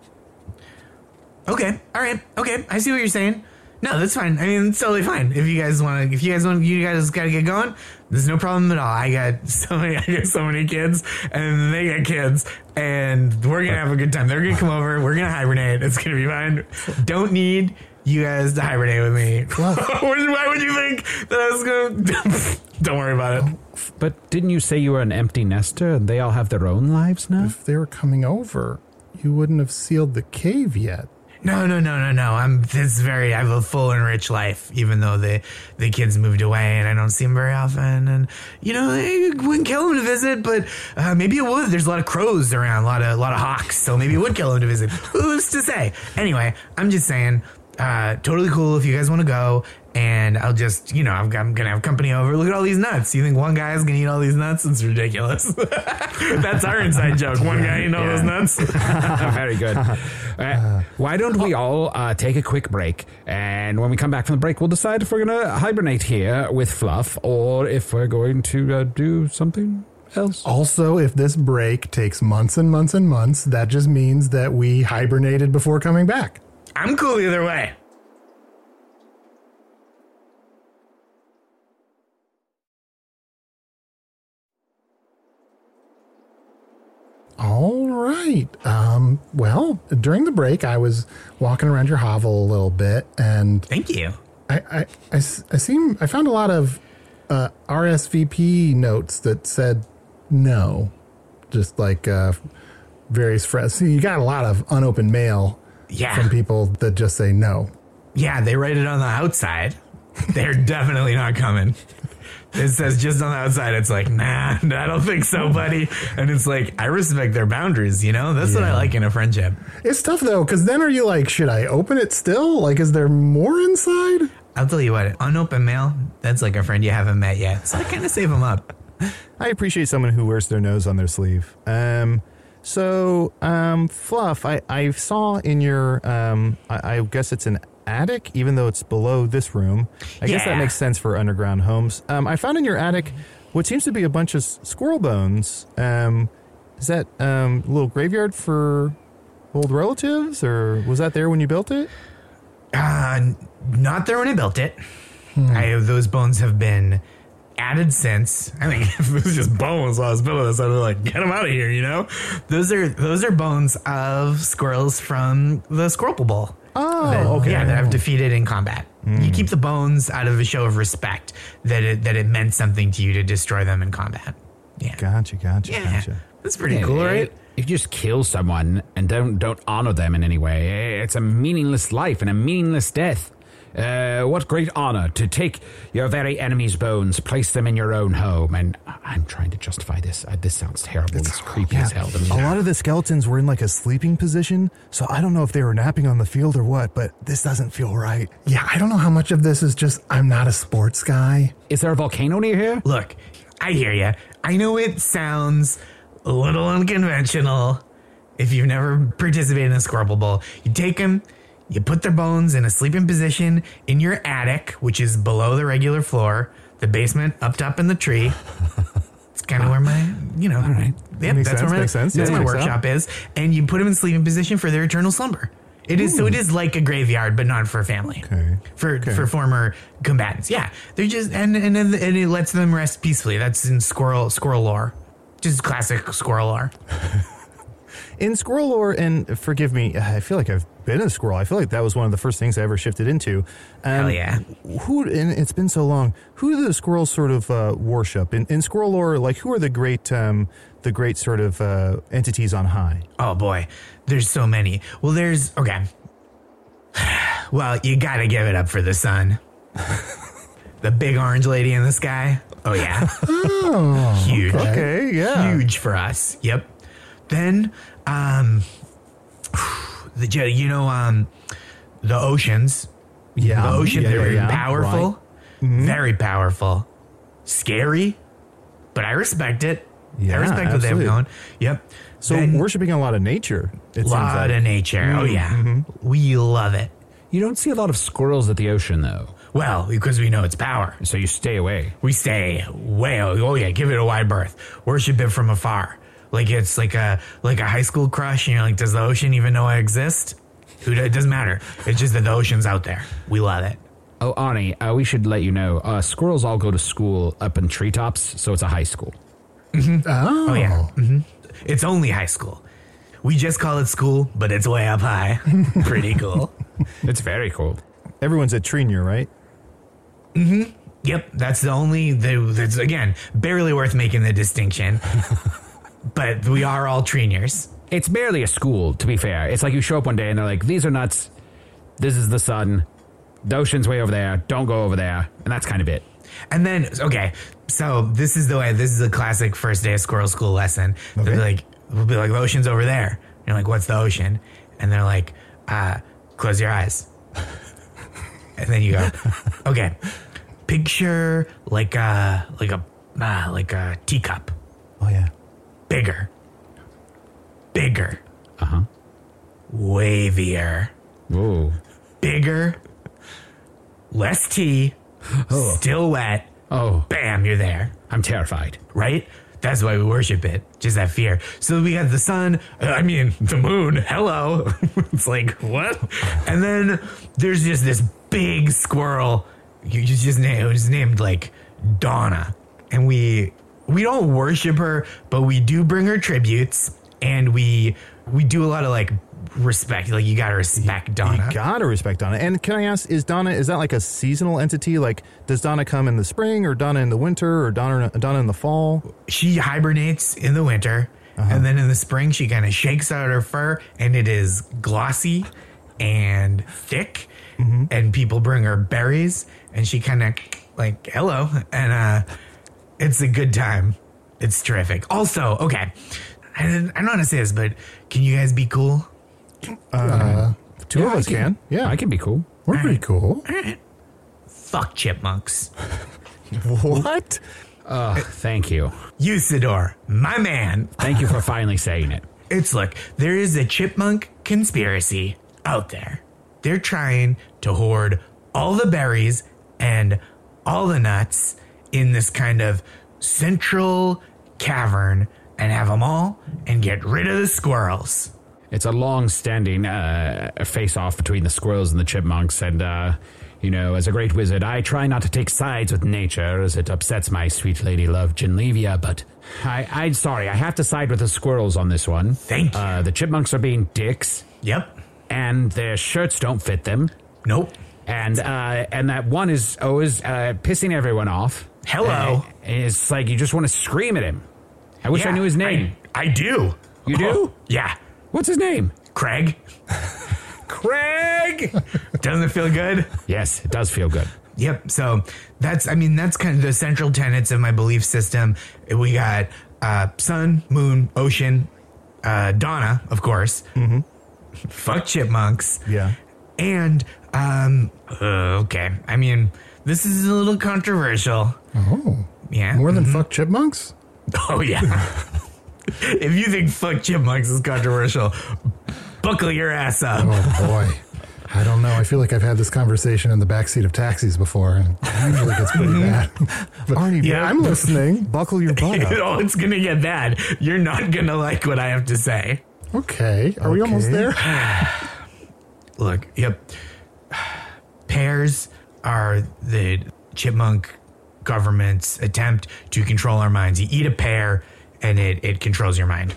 Speaker 6: Okay, all right, okay. I see what you're saying. No, that's fine. I mean, it's totally fine. If you guys want to, if you guys want, you guys got to get going. There's no problem at all. I got so many, I got so many kids, and they got kids, and we're gonna have a good time. They're gonna come over. We're gonna hibernate. It's gonna be fine. Don't need you guys to hibernate with me. Why would you think that I was gonna? Don't worry about it.
Speaker 5: But didn't you say you were an empty nester and they all have their own lives now?
Speaker 7: If they were coming over, you wouldn't have sealed the cave yet.
Speaker 6: No, no, no, no, no. I'm this very. I have a full and rich life, even though the the kids moved away and I don't see them very often. And you know, it wouldn't kill them to visit, but uh, maybe it would. There's a lot of crows around, a lot of a lot of hawks, so maybe it would kill them to visit. Who's to say? Anyway, I'm just saying, uh, totally cool if you guys want to go. and I'll just, you know, I'm, I'm going to have company over. Look at all these nuts. You think one guy is going to eat all these nuts? It's ridiculous. That's our inside joke. One guy eating all
Speaker 5: Yeah.
Speaker 6: those nuts.
Speaker 5: Very good. Uh, why don't we all uh, take a quick break, and when we come back from the break, we'll decide if we're going to hibernate here with Fluff or if we're going to uh, do something else.
Speaker 3: Also, if this break takes months and months and months, that just means that we hibernated before coming back.
Speaker 6: I'm cool either way.
Speaker 3: All right. Um, well, during the break, I was walking around your hovel a little bit, and
Speaker 6: Thank you.
Speaker 3: I, I, I s- I seem I found a lot of uh, R S V P notes that said no, just like uh, various friends. See, you got a lot of unopened mail
Speaker 6: Yeah.
Speaker 3: from people that just say no.
Speaker 6: Yeah, they write it on the outside. They're definitely not coming. It says just on the outside, it's like, nah, I don't think so, buddy. And it's like, I respect their boundaries, you know? That's what I
Speaker 3: Yeah.
Speaker 6: like in a friendship.
Speaker 3: It's tough though, because then are you like, should I open it still? Like, is there more inside?
Speaker 6: I'll tell you what, unopened mail, that's like a friend you haven't met yet. So I kind of save them up.
Speaker 4: I appreciate someone who wears their nose on their sleeve. Um, so, um, Fluff, I, I saw in your, um, I, I guess it's an attic, even though it's below this room. I guess that
Speaker 6: Yeah.
Speaker 4: makes sense for underground homes. Um, I found in your attic what seems to be a bunch of s- squirrel bones. Um, is that um, a little graveyard for old relatives, or was that there when you built it?
Speaker 6: Uh, n- not there when I built it. I, those bones have been added since. I think if it was just bones while I was building this, I'd be like, get them out of here, you know? Those are those are bones of squirrels from the Squirrel Bowl.
Speaker 4: Oh,
Speaker 6: that,
Speaker 4: okay.
Speaker 6: Yeah, that I've defeated in combat. You keep the bones out of a show of respect that it that it meant something to you to destroy them in combat. Yeah,
Speaker 4: Gotcha, gotcha,
Speaker 6: yeah,
Speaker 4: gotcha.
Speaker 6: that's pretty
Speaker 5: Yeah,
Speaker 6: cool, right?
Speaker 5: If you just kill someone and don't don't honor them in any way, it's a meaningless life and a meaningless death. Uh, what great honor to take your very enemy's bones, place them in your own home, and I'm trying to justify this. Uh, this sounds terrible. It's, creepy as hell to me.
Speaker 4: A lot of the skeletons were in like a sleeping position, so I don't know if they were napping on the field or what, but this doesn't feel right.
Speaker 3: Yeah, I don't know how much of this is just I'm not a sports guy.
Speaker 5: Is there a volcano near here?
Speaker 6: Look, I hear you. I know it sounds a little unconventional. If you've never participated in a Squirrel Bowl, you take them, you put their bones in a sleeping position in your attic, which is below the regular floor, the basement up top in the tree. It's kind of where my, you know, all right. Yep,
Speaker 4: Makes
Speaker 6: that's
Speaker 4: sense,
Speaker 6: where my,
Speaker 4: makes sense.
Speaker 6: that's
Speaker 4: Yeah,
Speaker 6: my
Speaker 4: makes
Speaker 6: workshop is. And you put them in sleeping position for their eternal slumber. It is so it is like a graveyard, but not for family.
Speaker 4: Okay.
Speaker 6: For
Speaker 4: Okay.
Speaker 6: for former combatants, yeah. They're just and and and it lets them rest peacefully. That's in squirrel squirrel lore, just classic squirrel lore.
Speaker 4: In squirrel lore, and forgive me, I feel like I've been a squirrel. I feel like that was one of the first things I ever shifted into. Um,
Speaker 6: Hell yeah.
Speaker 4: Who, and it's been so long, who do the squirrels sort of uh, worship? In, in squirrel lore, like, who are the great, um, the great sort of uh, entities on high?
Speaker 6: Oh boy, there's so many. Well, there's okay. Well, you gotta give it up for the sun. The big orange lady in the sky. Oh yeah.
Speaker 3: Oh,
Speaker 6: Huge.
Speaker 4: Okay, yeah.
Speaker 6: Huge for us. Yep. Then, um, the you know, um, the oceans.
Speaker 4: Yeah.
Speaker 6: The ocean.
Speaker 4: Yeah,
Speaker 6: They're
Speaker 4: yeah, yeah.
Speaker 6: powerful. Very powerful. Scary, but I respect it.
Speaker 4: Yeah,
Speaker 6: I respect what they have
Speaker 4: absolutely.
Speaker 6: going. Yep.
Speaker 4: So
Speaker 6: Then-
Speaker 4: worshiping a lot of nature. It seems
Speaker 6: lot
Speaker 4: like.
Speaker 6: of nature. Oh yeah, we love it.
Speaker 5: You don't see a lot of squirrels at the ocean, though,
Speaker 6: Well, because we know it's power.
Speaker 5: so you stay away.
Speaker 6: We stay way. Oh yeah, give it a wide berth. Worship it from afar, like it's like a like a high school crush. You know, like does the ocean even know I exist? Who it doesn't matter. It's just that the ocean's out there. We love it.
Speaker 5: Oh, Arnie, uh, we should let you know, uh, squirrels all go to school up in treetops, so it's a high school.
Speaker 3: Oh,
Speaker 6: Oh yeah, hmm it's only high school. We just call it school, but it's way up high. Pretty cool.
Speaker 5: It's very cool.
Speaker 4: Everyone's at Trenier, right?
Speaker 6: Yep, that's the only. The, that's again barely worth making the distinction. But we are all Treniers.
Speaker 5: It's barely a school, to be fair. It's like you show up one day and they're like, these are nuts. This is the sun. The ocean's way over there. Don't go over there. And that's kind of it.
Speaker 6: And then, okay, so this is the way, this is a classic first day of squirrel school lesson. They'll be like, we'll be like, the ocean's over there. And you're like, what's the ocean? And they're like, uh, close your eyes. And then you go, okay, picture like a, like a, uh, like a teacup.
Speaker 4: Oh, yeah.
Speaker 6: Bigger. Bigger.
Speaker 5: Uh-huh.
Speaker 6: Wavier.
Speaker 5: Whoa.
Speaker 6: Bigger. Less tea.
Speaker 5: Oh.
Speaker 6: Still wet.
Speaker 5: Oh.
Speaker 6: Bam, you're there.
Speaker 5: I'm terrified.
Speaker 6: Right? That's why we worship it. Just that fear. So we got the sun. uh, I mean, the moon. Hello. It's like, what? And then there's just this big squirrel. You just, just named, it was named like Donna. And we we don't worship her, but we do bring her tributes. And we we do a lot of like respect. Like you gotta respect Donna.
Speaker 4: You gotta respect Donna. And can I ask, is Donna, is that like a seasonal entity? Like, does Donna come in the spring, or Donna in the winter, or Donna Donna in the fall?
Speaker 6: She hibernates in the winter, uh-huh. and then in the spring she kind of shakes out her fur, and it is glossy and thick. Mm-hmm. And people bring her berries, and she kind of like hello, and uh, it's a good time. It's terrific. Also, okay, I, I don't want to say this, but can you guys be cool?
Speaker 4: Uh, two
Speaker 5: yeah,
Speaker 4: of us
Speaker 5: I can.
Speaker 4: can. Yeah,
Speaker 5: I can be cool.
Speaker 7: We're pretty cool.
Speaker 6: Fuck chipmunks.
Speaker 4: What?
Speaker 5: Uh, thank you.
Speaker 6: Usador, my man.
Speaker 5: Thank you for finally saying it.
Speaker 6: It's look, there is a chipmunk conspiracy out there. They're trying to hoard all the berries and all the nuts in this kind of central cavern and have them all and get rid of the squirrels.
Speaker 5: It's a long-standing uh, face-off between the squirrels and the chipmunks, and, uh, you know, as a great wizard, I try not to take sides with nature, as it upsets my sweet lady love, Genlevia, but I, I'm sorry, I have to side with the squirrels on this one.
Speaker 6: Thank you.
Speaker 5: Uh, the chipmunks are being dicks.
Speaker 6: Yep.
Speaker 5: And their shirts don't fit them.
Speaker 6: Nope.
Speaker 5: And uh, and that one is always uh, pissing everyone off.
Speaker 6: Hello.
Speaker 5: Uh, it's like you just want to scream at him. I wish
Speaker 6: Yeah,
Speaker 5: I knew his name.
Speaker 6: I, I do.
Speaker 5: You do?
Speaker 6: Oh, yeah.
Speaker 5: What's his name?
Speaker 6: Craig.
Speaker 5: Craig!
Speaker 6: Doesn't it feel good?
Speaker 5: Yes, it does feel good.
Speaker 6: Yep. So that's, I mean, that's kind of the central tenets of my belief system. We got uh, sun, moon, ocean, uh, Donna, of course. Mm-hmm. Fuck chipmunks.
Speaker 4: Yeah.
Speaker 6: And, um, uh, okay. I mean, this is a little controversial.
Speaker 7: Oh.
Speaker 6: Yeah.
Speaker 7: More than
Speaker 6: Mhm.
Speaker 7: fuck chipmunks?
Speaker 6: Oh, yeah. If you think fuck chipmunks is controversial, buckle your ass up.
Speaker 7: Oh, boy. I don't know. I feel like I've had this conversation in the backseat of taxis before, and it usually gets pretty bad. But
Speaker 4: Arnie,
Speaker 6: Yeah.
Speaker 7: I'm listening.
Speaker 4: buckle your butt up.
Speaker 6: Oh, it's going to get bad. You're not going to like what I have to say.
Speaker 7: Okay. Are we almost
Speaker 4: Okay.
Speaker 7: there?
Speaker 6: Look, yep. Pears are the chipmunk government's attempt to control our minds. You eat a pear, and it, it controls your mind.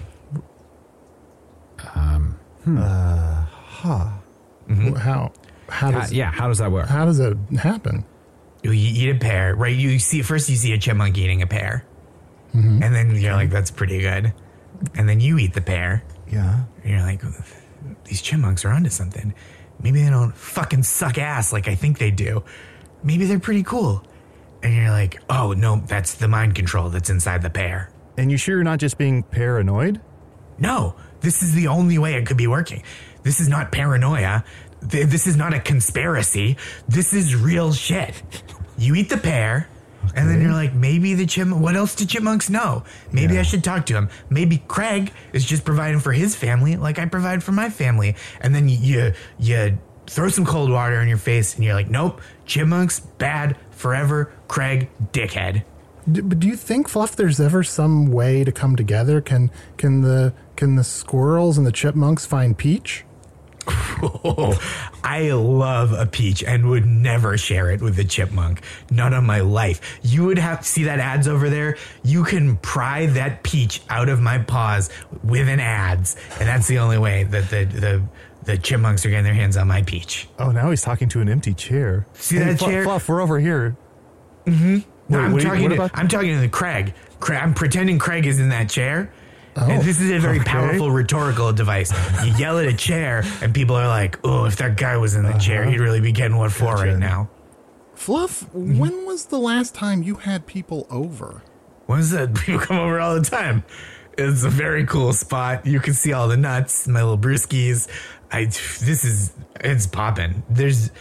Speaker 5: Um, hmm.
Speaker 4: Uh, huh.
Speaker 6: Mm-hmm.
Speaker 7: How? How
Speaker 5: Uh,
Speaker 7: does?
Speaker 5: yeah, how does that work?
Speaker 7: How does that happen?
Speaker 6: You eat a pear, right? You see first you see a chipmunk eating a pear, and then you're like, "That's pretty good," and then you eat the pear,
Speaker 4: Yeah.
Speaker 6: and you're like, "These chipmunks are onto something. Maybe they don't fucking suck ass like I think they do. Maybe they're pretty cool." And you're like, "Oh no, that's the mind control that's inside the pear."
Speaker 4: And you sure you're not just being paranoid?
Speaker 6: No, this is the only way it could be working. This is not paranoia. Th- This is not a conspiracy. This is real shit. You eat the pear, and then you're like, maybe the chipmunk, what else do chipmunks know? Maybe
Speaker 4: Yeah.
Speaker 6: I should talk to him. Maybe Craig is just providing for his family like I provide for my family. And then you, you, you throw some cold water in your face, and you're like, nope, chipmunks, bad, forever, Craig, dickhead.
Speaker 7: D- But do you think, Fluff, there's ever some way to come together? Can can the can the squirrels and the chipmunks find Peach?
Speaker 6: Oh, I love a peach and would never share it with a chipmunk. Not on my life. You would have to see that ads over there. You can pry that peach out of my paws with an ads, and that's the only way that the the the chipmunks are getting their hands on my peach.
Speaker 4: Oh, now he's talking to an empty chair.
Speaker 6: See
Speaker 4: Hey,
Speaker 6: that
Speaker 4: Fluff,
Speaker 6: chair?
Speaker 4: Fluff, we're over here.
Speaker 6: No,
Speaker 4: Wait,
Speaker 6: I'm
Speaker 4: what do you-
Speaker 6: talking.
Speaker 4: what
Speaker 6: to,
Speaker 4: about-
Speaker 6: I'm talking to the Craig. Craig. I'm pretending Craig is in that chair. And this is a very
Speaker 4: okay.
Speaker 6: powerful rhetorical device. You yell at a chair, and people are like, "Oh, if that guy was in the chair, he'd really be getting what for right now."
Speaker 7: Fluff, when was the last time you had people over?
Speaker 6: When's that? People come over all the time. It's a very cool spot. You can see all the nuts, my little brewskis. I this is it's popping. There's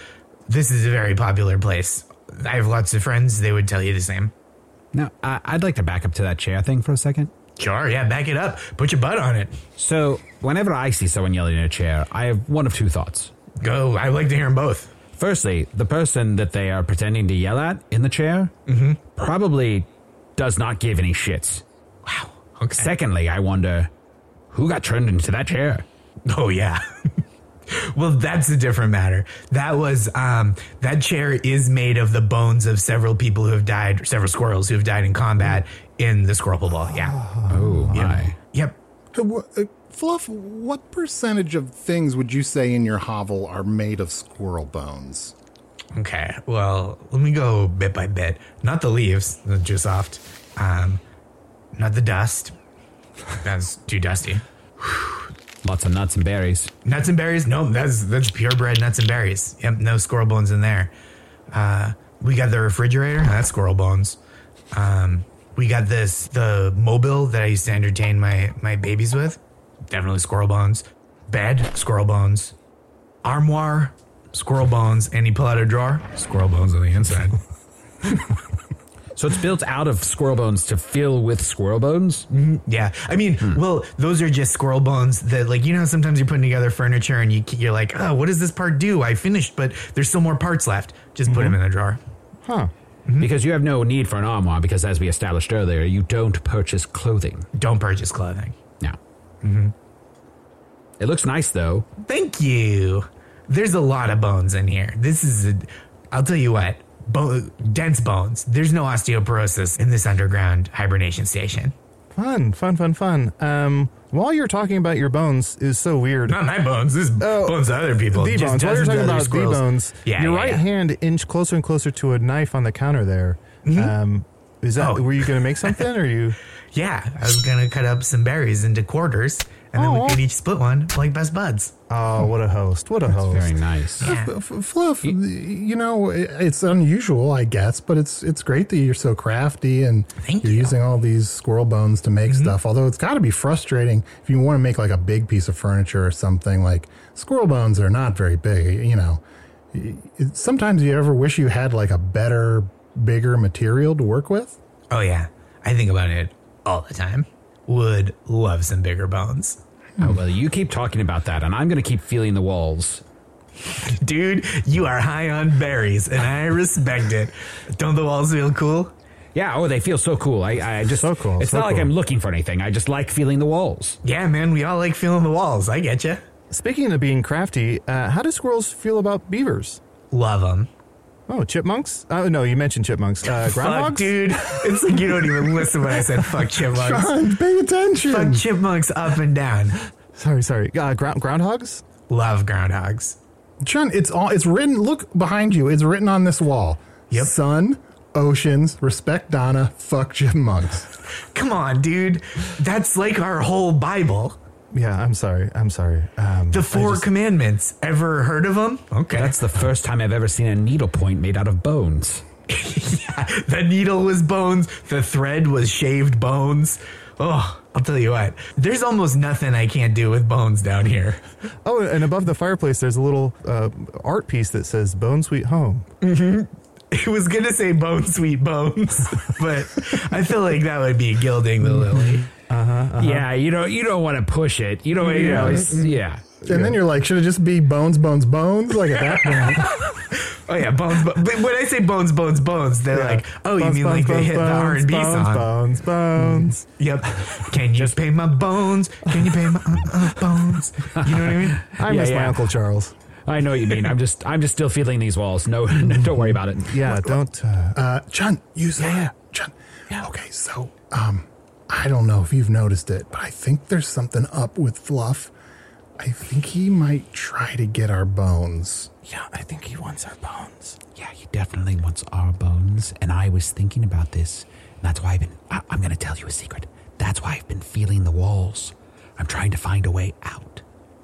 Speaker 6: this is a very popular place. I have lots of friends. They would tell you the same.
Speaker 5: Now, I- I'd like to back up to that chair thing for a second.
Speaker 6: Sure, yeah, back it up. Put your butt on it.
Speaker 5: So, whenever I see someone yelling in a chair, I have one of two thoughts.
Speaker 6: Go. I like to hear them both.
Speaker 5: Firstly, the person that they are pretending to yell at in the chair
Speaker 6: mm-hmm.
Speaker 5: probably does not give any shits.
Speaker 6: Wow. Okay.
Speaker 5: Secondly, I wonder who got turned into that chair.
Speaker 6: Oh, yeah. Well, that's a different matter. That was, um, that chair is made of the bones of several people who have died, several squirrels who have died in combat in the Squirrel Ball. Yeah.
Speaker 5: Oh, my.
Speaker 6: Yep.
Speaker 7: Uh, wh- uh, Fluff, what percentage of things would you say in your hovel are made of squirrel bones?
Speaker 6: Okay. Well, let me go bit by bit. Not the leaves, they're too soft. Um, not the dust. That's too dusty.
Speaker 5: Lots of nuts and berries.
Speaker 6: Nuts and berries? No, that's that's purebred nuts and berries. Yep, no squirrel bones in there. Uh, we got the refrigerator. That's squirrel bones. Um, we got this, the mobile that I used to entertain my, my babies with. Definitely squirrel bones. Bed, squirrel bones. Armoire, squirrel bones. And you pull out a drawer, squirrel bones on the inside.
Speaker 5: So it's built out of squirrel bones to fill with squirrel bones?
Speaker 6: Mm-hmm. Yeah. I mean, hmm. well, those are just squirrel bones that, like, you know, sometimes you're putting together furniture and you, you're like, oh, what does this part do? I finished, but there's still more parts left. Just mm-hmm. put them in the drawer.
Speaker 5: Huh. Mm-hmm. Because you have no need for an armoire because, as we established earlier, you don't purchase clothing.
Speaker 6: Don't purchase clothing.
Speaker 5: No.
Speaker 6: Mm-hmm.
Speaker 5: It looks nice, though.
Speaker 6: Thank you. There's a lot of bones in here. This is, a, I'll tell you what. Bo- dense bones. There's no osteoporosis in this underground hibernation station.
Speaker 4: Fun, fun, fun, fun. Um, while you're talking about your bones is so weird.
Speaker 6: Not my bones. This is oh, bones of other people.
Speaker 4: The bones. While you're talking about the bones,
Speaker 6: yeah,
Speaker 4: your
Speaker 6: yeah,
Speaker 4: right
Speaker 6: yeah.
Speaker 4: hand inched closer and closer to a knife on the counter there. Mm-hmm. Um, is that? Oh. Were you going to make something, or you?
Speaker 6: Yeah, I was going to cut up some berries into quarters, and then oh. we could each split one like best buds.
Speaker 4: Oh, what a host! What a
Speaker 5: That's
Speaker 4: host!
Speaker 5: Very nice.
Speaker 6: Yeah.
Speaker 7: F- F- Fluff, you, you know, it's unusual, I guess, but it's it's great that you're so crafty and
Speaker 6: Thank
Speaker 7: you're
Speaker 6: you.
Speaker 7: using all these squirrel bones to make
Speaker 6: mm-hmm.
Speaker 7: stuff. Although it's got to be frustrating if you want to make like a big piece of furniture or something. Like squirrel bones are not very big, you know. It, sometimes you ever wish you had like a better, bigger material to work with.
Speaker 6: Oh yeah, I think about it all the time. Would love some bigger bones.
Speaker 5: Oh, well, you keep talking about that, and I'm going to keep feeling the walls.
Speaker 6: Dude, you are high on berries, and I respect it. Don't the walls feel cool?
Speaker 5: Yeah, oh, they feel so cool. I, I just,
Speaker 4: so cool.
Speaker 5: It's
Speaker 4: so
Speaker 5: not
Speaker 4: cool.
Speaker 5: like I'm looking for anything. I just like feeling the walls.
Speaker 6: Yeah, man, we all like feeling the walls. I get you.
Speaker 4: Speaking of being crafty, uh, how do squirrels feel about beavers?
Speaker 6: Love them.
Speaker 4: Oh, chipmunks? Oh, no, you mentioned chipmunks. Uh, groundhogs?
Speaker 6: Fuck, dude. It's like you don't even listen when I said fuck chipmunks.
Speaker 7: Sean, pay attention.
Speaker 6: Fuck chipmunks up and down.
Speaker 4: Sorry, sorry. Uh, ground, groundhogs?
Speaker 6: Love groundhogs.
Speaker 7: Sean, it's all it's written. Look behind you. It's written on this wall.
Speaker 6: Yep.
Speaker 7: Sun, oceans, respect Donna, fuck chipmunks.
Speaker 6: Come on, dude. That's like our whole Bible.
Speaker 4: Yeah, I'm sorry. I'm sorry. Um,
Speaker 6: the Four
Speaker 4: just,
Speaker 6: Commandments. Ever heard of them? Okay.
Speaker 5: That's the first time I've ever seen a needlepoint made out of bones.
Speaker 6: Yeah, the needle was bones. The thread was shaved bones. Oh, I'll tell you what. There's almost nothing I can't do with bones down here.
Speaker 4: Oh, and above the fireplace, there's a little uh, art piece that says "Bone Sweet Home."
Speaker 6: Mm-hmm. It was gonna say "Bone Sweet Bones," but I feel like that would be gilding the lily.
Speaker 4: Uh-huh, uh-huh.
Speaker 5: Yeah, you don't you don't want to push it. You don't. You know, it's, yeah.
Speaker 7: And yeah. then you're like, should it just be bones, bones, bones? Like at that point.
Speaker 6: Oh yeah, bones. Bo- but when I say bones, bones, bones, they're yeah. like, oh,
Speaker 4: bones,
Speaker 6: you mean
Speaker 4: bones,
Speaker 6: like
Speaker 4: bones,
Speaker 6: they hit
Speaker 4: bones,
Speaker 6: the R and B
Speaker 4: bones,
Speaker 6: song?
Speaker 4: Bones, bones.
Speaker 6: Mm. Yep. Can you just pay my bones? Can you pay my uh, uh, bones? You know what I mean?
Speaker 4: I
Speaker 5: yeah,
Speaker 4: miss
Speaker 5: yeah.
Speaker 4: my Uncle Charles.
Speaker 5: I know what you mean. I'm just I'm just still feeling these walls. No, no don't worry about it.
Speaker 4: Yeah,
Speaker 7: what,
Speaker 4: don't. Uh,
Speaker 7: uh, John, use
Speaker 6: yeah,
Speaker 7: yeah, John. Yeah. Okay, so um, I don't know if you've noticed it, but I think there's something up with Fluff. I think he might try to get our bones.
Speaker 4: Yeah, I think he wants our bones.
Speaker 5: Yeah, he definitely wants our bones. And I was thinking about this. And that's why I've been, I, I'm going to tell you a secret. That's why I've been feeling the walls. I'm trying to find a way out.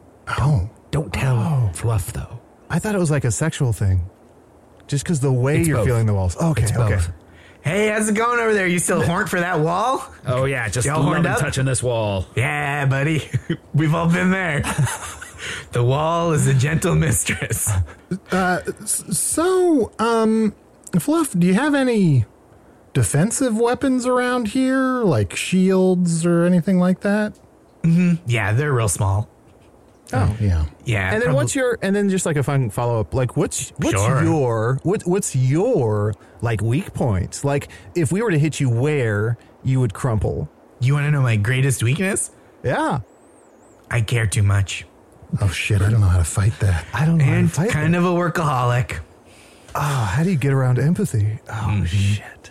Speaker 7: Oh.
Speaker 5: Don't, don't tell
Speaker 4: oh.
Speaker 5: Fluff, though.
Speaker 4: I thought it was like a sexual thing. Just because the way
Speaker 5: it's
Speaker 4: you're
Speaker 5: both.
Speaker 4: feeling the walls. Okay,
Speaker 5: it's
Speaker 4: okay.
Speaker 5: Both.
Speaker 6: Hey, how's it going over there? You still horned for that wall?
Speaker 5: Oh, yeah, just
Speaker 6: Y'all horned
Speaker 5: loving
Speaker 6: up?
Speaker 5: touching this wall.
Speaker 6: Yeah, buddy. We've all been there. The wall is a gentle mistress.
Speaker 3: Uh, so, um, Fluff, do you have any defensive weapons around here, like shields or anything like that?
Speaker 6: Mm-hmm. Yeah, they're real small.
Speaker 3: Oh, yeah.
Speaker 6: Yeah.
Speaker 4: And then
Speaker 6: probably-
Speaker 4: what's your? And then just like a fun follow up. Like, what's what's
Speaker 6: Sure.
Speaker 4: your what what's your like weak points? Like, if we were to hit you, where you would crumple?
Speaker 6: You want to know my greatest weakness?
Speaker 4: Yeah.
Speaker 6: I care too much.
Speaker 3: Oh, shit, I don't know how to fight that.
Speaker 4: I don't know.
Speaker 6: And
Speaker 4: how to fight
Speaker 6: kind
Speaker 4: that.
Speaker 6: of a workaholic.
Speaker 4: Oh, how do you get around empathy? Oh
Speaker 6: Mm-hmm.
Speaker 4: shit.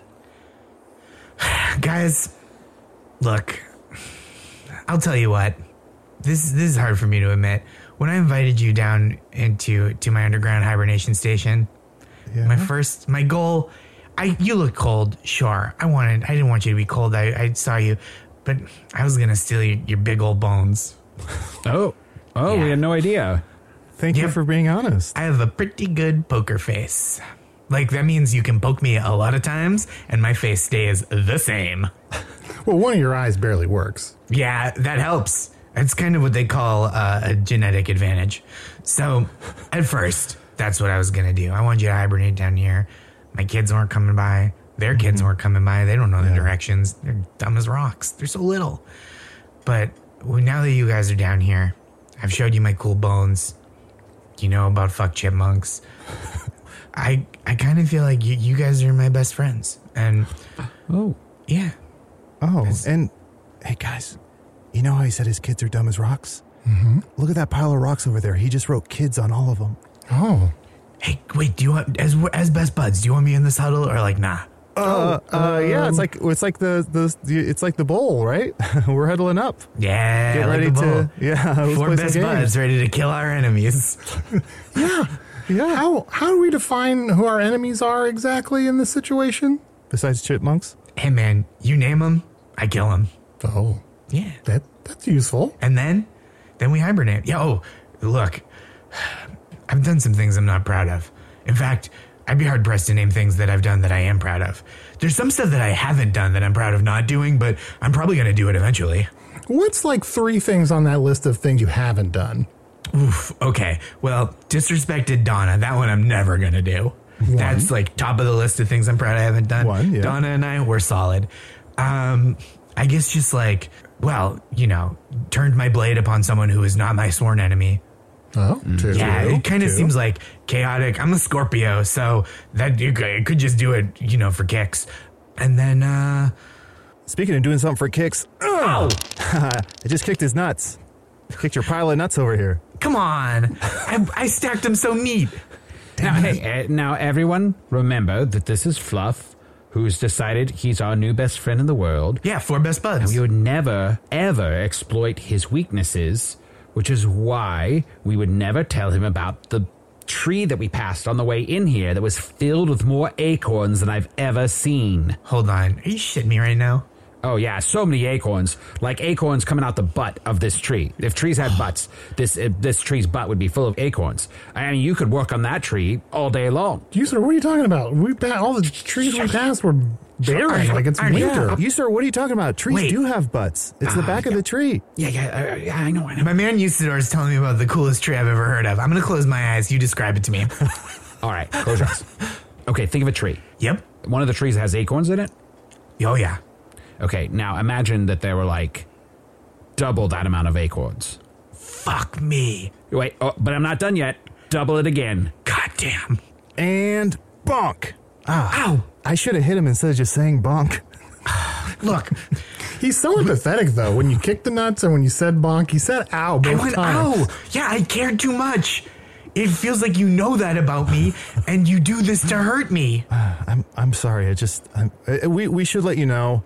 Speaker 6: Guys, look, I'll tell you what. This this is hard for me to admit. When I invited you down into to my underground hibernation station,
Speaker 4: Yeah.
Speaker 6: my first my goal, I you look cold, sure. I wanted I didn't want you to be cold. I, I saw you, but I was gonna steal your, your big old bones.
Speaker 5: Oh, oh,
Speaker 6: Yeah.
Speaker 5: we had no idea.
Speaker 4: Thank
Speaker 6: Yeah.
Speaker 4: you for being honest.
Speaker 6: I have a pretty good poker face. Like that means you can poke me a lot of times and my face stays the same.
Speaker 3: Well, one of your eyes barely works.
Speaker 6: Yeah, that helps. It's kind of what they call uh, a genetic advantage. So, at first, that's what I was going to do. I wanted you to hibernate down here. My kids weren't coming by. Their kids
Speaker 3: Mm-hmm.
Speaker 6: weren't coming by. They don't know the directions. They're dumb as rocks. They're so little. But well, now that you guys are down here, I've showed you my cool bones. You know about fuck chipmunks. I I kind of feel like you, you guys are my best friends. And,
Speaker 5: Oh,
Speaker 6: yeah.
Speaker 4: Oh, and hey guys, you know how he said his kids are dumb as rocks? Mm-hmm. Look at that pile of rocks over there. He just wrote kids on all of them.
Speaker 3: Oh.
Speaker 6: Hey, wait, do you want, as as best buds, do you want me in this huddle or like, nah?
Speaker 4: Uh, uh, yeah, it's like it's like the the, the it's like the bowl, right? We're huddling up.
Speaker 6: Yeah,
Speaker 4: Get
Speaker 6: like
Speaker 4: ready
Speaker 6: the bull.
Speaker 4: to yeah. Let's
Speaker 6: Four
Speaker 4: play some
Speaker 6: best
Speaker 4: games.
Speaker 6: buds ready to kill our enemies.
Speaker 3: Yeah.
Speaker 4: Yeah.
Speaker 3: How how do we define who our enemies are exactly in this situation?
Speaker 4: Besides chipmunks.
Speaker 6: Hey, man, you name them, I kill them.
Speaker 3: Oh,
Speaker 6: Yeah,
Speaker 3: that that's useful.
Speaker 6: and then, then we hibernate. Yeah. Oh, look, I've done some things I'm not proud of. In fact, I'd be hard pressed to name things that I've done that I am proud of. There's some stuff that I haven't done that I'm proud of not doing, but I'm probably going to do it eventually.
Speaker 3: What's like three things on that list of things you haven't done?
Speaker 6: Oof. Okay. Well, disrespected Donna. That one I'm never going to do. That's like top of the list of things I'm proud I haven't done.
Speaker 4: One, yeah.
Speaker 6: Donna and I were solid. Um, I guess just like, well, you know, turned my blade upon someone who is not my sworn enemy.
Speaker 3: Oh, two.
Speaker 6: Yeah, it kind of
Speaker 3: Two.
Speaker 6: seems like chaotic. I'm a Scorpio, so that you could, you could just do it, you know, for kicks. And then, uh,
Speaker 4: Speaking of doing something for kicks,
Speaker 6: oh,
Speaker 4: I just kicked his nuts. Kicked your pile of nuts over here.
Speaker 6: come on. I, I stacked them so neat.
Speaker 5: now, hey, uh, now everyone, remember that this is Fluff, who's decided he's our new best friend in the world.
Speaker 6: Yeah, four best buds.
Speaker 5: We would never, ever exploit his weaknesses, which is why we would never tell him about the tree that we passed on the way in here that was filled with more acorns than I've ever seen.
Speaker 6: Hold on. Are you shitting me right now?
Speaker 5: Oh, yeah, so many acorns. Like acorns coming out the butt of this tree. If trees had butts, this uh, this tree's butt would be full of acorns. I mean, you could work on that tree all day long.
Speaker 3: You sir, what are you talking about? We pa- all the trees we passed were barren, like it's
Speaker 6: Arnie,
Speaker 3: winter.
Speaker 4: You sir, what are you talking about? Trees
Speaker 6: Wait.
Speaker 4: do have butts. It's the back of the tree.
Speaker 5: Yeah, yeah, uh, yeah, I know, I know.
Speaker 6: My man Usador is telling me about the coolest tree I've ever heard of. I'm going to close my eyes. You describe it to me.
Speaker 5: All right, close your eyes. Okay, think of a tree.
Speaker 6: Yep.
Speaker 5: One of the trees has acorns in it.
Speaker 6: Oh, yeah.
Speaker 5: Okay, now imagine that there were like double that amount of acorns.
Speaker 6: Fuck me.
Speaker 5: Wait, oh, but I'm not done yet. Double it again.
Speaker 6: God damn.
Speaker 4: And bonk. Ah,
Speaker 6: Ow.
Speaker 4: I should have hit him instead of just saying bonk.
Speaker 6: Look,
Speaker 3: He's so empathetic though. When you kicked the nuts and when you said bonk, he said ow
Speaker 6: I
Speaker 3: both
Speaker 6: went,
Speaker 3: times.
Speaker 6: ow. Yeah, I cared too much. It feels like you know that about me, and you do this to hurt me.
Speaker 4: I'm I'm sorry. I just I'm, uh, we we should let you know.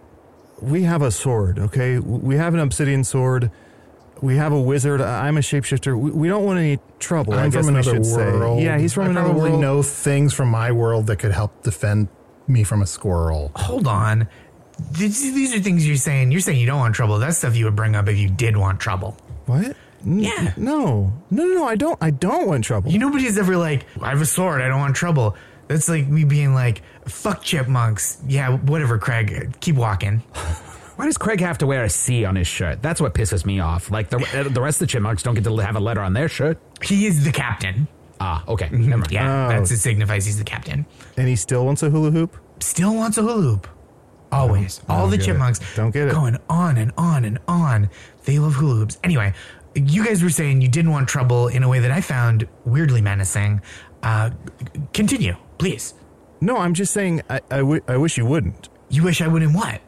Speaker 4: We have a sword, okay? We have an obsidian sword. We have a wizard. I'm a shapeshifter. We, we don't want any trouble. I
Speaker 3: I'm
Speaker 4: guess
Speaker 3: from
Speaker 4: we
Speaker 3: another
Speaker 4: should
Speaker 3: world.
Speaker 4: say. Yeah, he's from
Speaker 3: I
Speaker 4: another
Speaker 3: probably
Speaker 4: world.
Speaker 3: know things from my world that could help defend me from a squirrel.
Speaker 6: Hold on. These these are things you're saying. You're saying you don't want trouble. That's stuff you would bring up if you did want trouble.
Speaker 4: What? N-
Speaker 6: Yeah.
Speaker 4: No. No, no, no. I don't. I don't want trouble.
Speaker 6: You nobody's ever like, I have a sword. I don't want trouble. That's like me being like, fuck chipmunks. Yeah, whatever, Craig. Keep walking.
Speaker 5: Why does Craig have to wear a C on his shirt? That's what pisses me off. Like, the, the rest of the chipmunks don't get to have a letter on their shirt.
Speaker 6: He is the captain.
Speaker 5: Ah, okay. Never mind.
Speaker 6: Yeah,
Speaker 4: Oh.
Speaker 6: that's it signifies he's the captain.
Speaker 4: And he still wants a hula hoop?
Speaker 6: Still wants a hula hoop. Always.
Speaker 4: I
Speaker 6: All
Speaker 4: don't
Speaker 6: the
Speaker 4: get it.
Speaker 6: chipmunks
Speaker 4: Don't get it.
Speaker 6: going on and on and on. They love hula hoops. Anyway, you guys were saying you didn't want trouble in a way that I found weirdly menacing. Uh, continue, please.
Speaker 4: No, I'm just saying I, I, w- I wish you wouldn't.
Speaker 6: You wish I wouldn't what?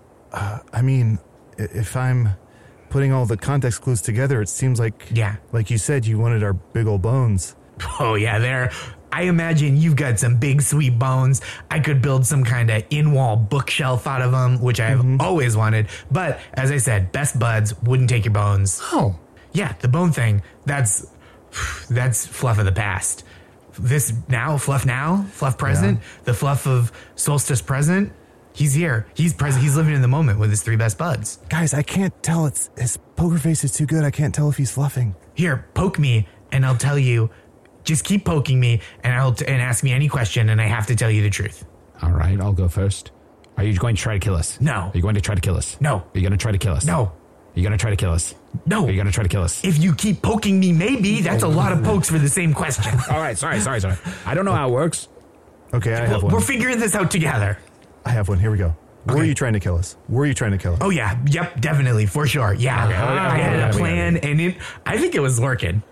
Speaker 4: I mean, i- if I'm putting all the context clues together, it seems like,
Speaker 6: Yeah.
Speaker 4: like you said, you wanted our big old bones.
Speaker 6: Oh, yeah, there. I imagine you've got some big, sweet bones. I could build some kind of in-wall bookshelf out of them, which I've always wanted. But, as I said, best buds wouldn't take your bones.
Speaker 7: Oh,
Speaker 6: Yeah, the bone thing, that's that's fluff of the past. This now, fluff now, fluff present, the fluff of solstice present. He's here. He's present. He's living in the moment with his three best buds.
Speaker 4: Guys, I can't tell. It's his poker face is too good. I can't tell if he's fluffing.
Speaker 6: Here, poke me, and I'll tell you. Just keep poking me, and I'll t- and ask me any question, and I have to tell you the truth.
Speaker 5: All right, I'll go first. Are you going to try to kill us?
Speaker 6: No.
Speaker 5: Are you going to try to kill us?
Speaker 6: No.
Speaker 5: Are you going to try to kill us?
Speaker 6: No.
Speaker 5: Are you going to try to kill us?
Speaker 6: No.
Speaker 5: Are you going to try to kill us?
Speaker 6: If you keep poking me, maybe that's a lot of pokes for the same question.
Speaker 5: All right, sorry, sorry, sorry. I don't know how it works.
Speaker 4: Okay, I have
Speaker 6: We're
Speaker 4: one.
Speaker 6: figuring this out together.
Speaker 4: I have one. Here we go. Were
Speaker 6: Okay.
Speaker 4: you trying to kill us? Were you trying to kill us?
Speaker 6: Oh yeah, yep, definitely, for sure. Yeah,
Speaker 5: Okay,
Speaker 6: I
Speaker 5: okay,
Speaker 6: had
Speaker 5: okay,
Speaker 6: a
Speaker 5: okay,
Speaker 6: plan, and it. I think it was working.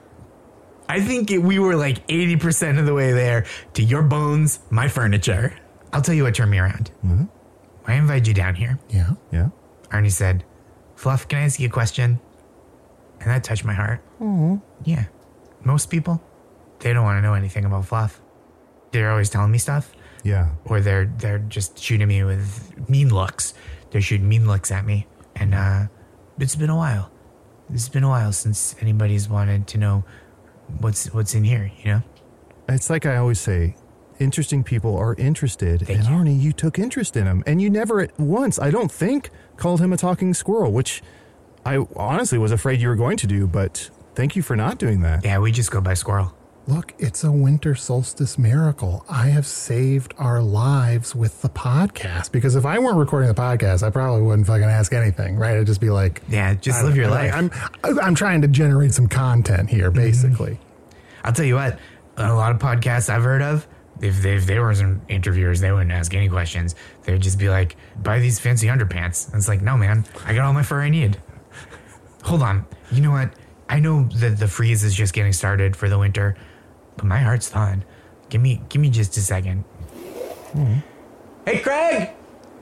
Speaker 6: I think it, we were like eighty percent of the way there to your bones, my furniture. I'll tell you what turned me around. Mm-hmm. I invited you down here.
Speaker 7: yeah.
Speaker 4: Yeah.
Speaker 6: Arnie said, "Fluff, can I ask you a question?" And that touched my heart. Mm-hmm. Yeah, most people, they don't want to know anything about Fluff. They're always telling me stuff.
Speaker 4: Yeah.
Speaker 6: Or they're they're just shooting me with mean looks. They're shooting mean looks at me, and uh, it's been a while. It's been a while since anybody's wanted to know what's what's in here. You know?
Speaker 4: It's like I always say, interesting people are interested.
Speaker 6: Thank
Speaker 4: and
Speaker 6: you.
Speaker 4: Arnie, you took interest in him. And you never at once, I don't think, called him a talking squirrel, which I honestly was afraid you were going to do, but thank you for not doing that.
Speaker 6: Yeah, we just go by squirrel.
Speaker 7: Look, it's a winter solstice miracle. I have saved our lives with the podcast because if I weren't recording the podcast, I probably wouldn't fucking ask anything, right? I'd just be like,
Speaker 6: Yeah, just
Speaker 7: I
Speaker 6: live
Speaker 7: don't
Speaker 6: your
Speaker 7: know,
Speaker 6: life.
Speaker 7: I'm I'm trying to generate some content here, basically.
Speaker 6: I'll tell you what. A lot of podcasts I've heard of, if they, if they were some interviewers, they wouldn't ask any questions. They would just be like, "Buy these fancy underpants." And it's like, no, man, I got all my fur I need. Hold on. You know what? I know that the freeze is just getting started for the winter, but my heart's thawing. Give me, give me just a second. Hey, Craig.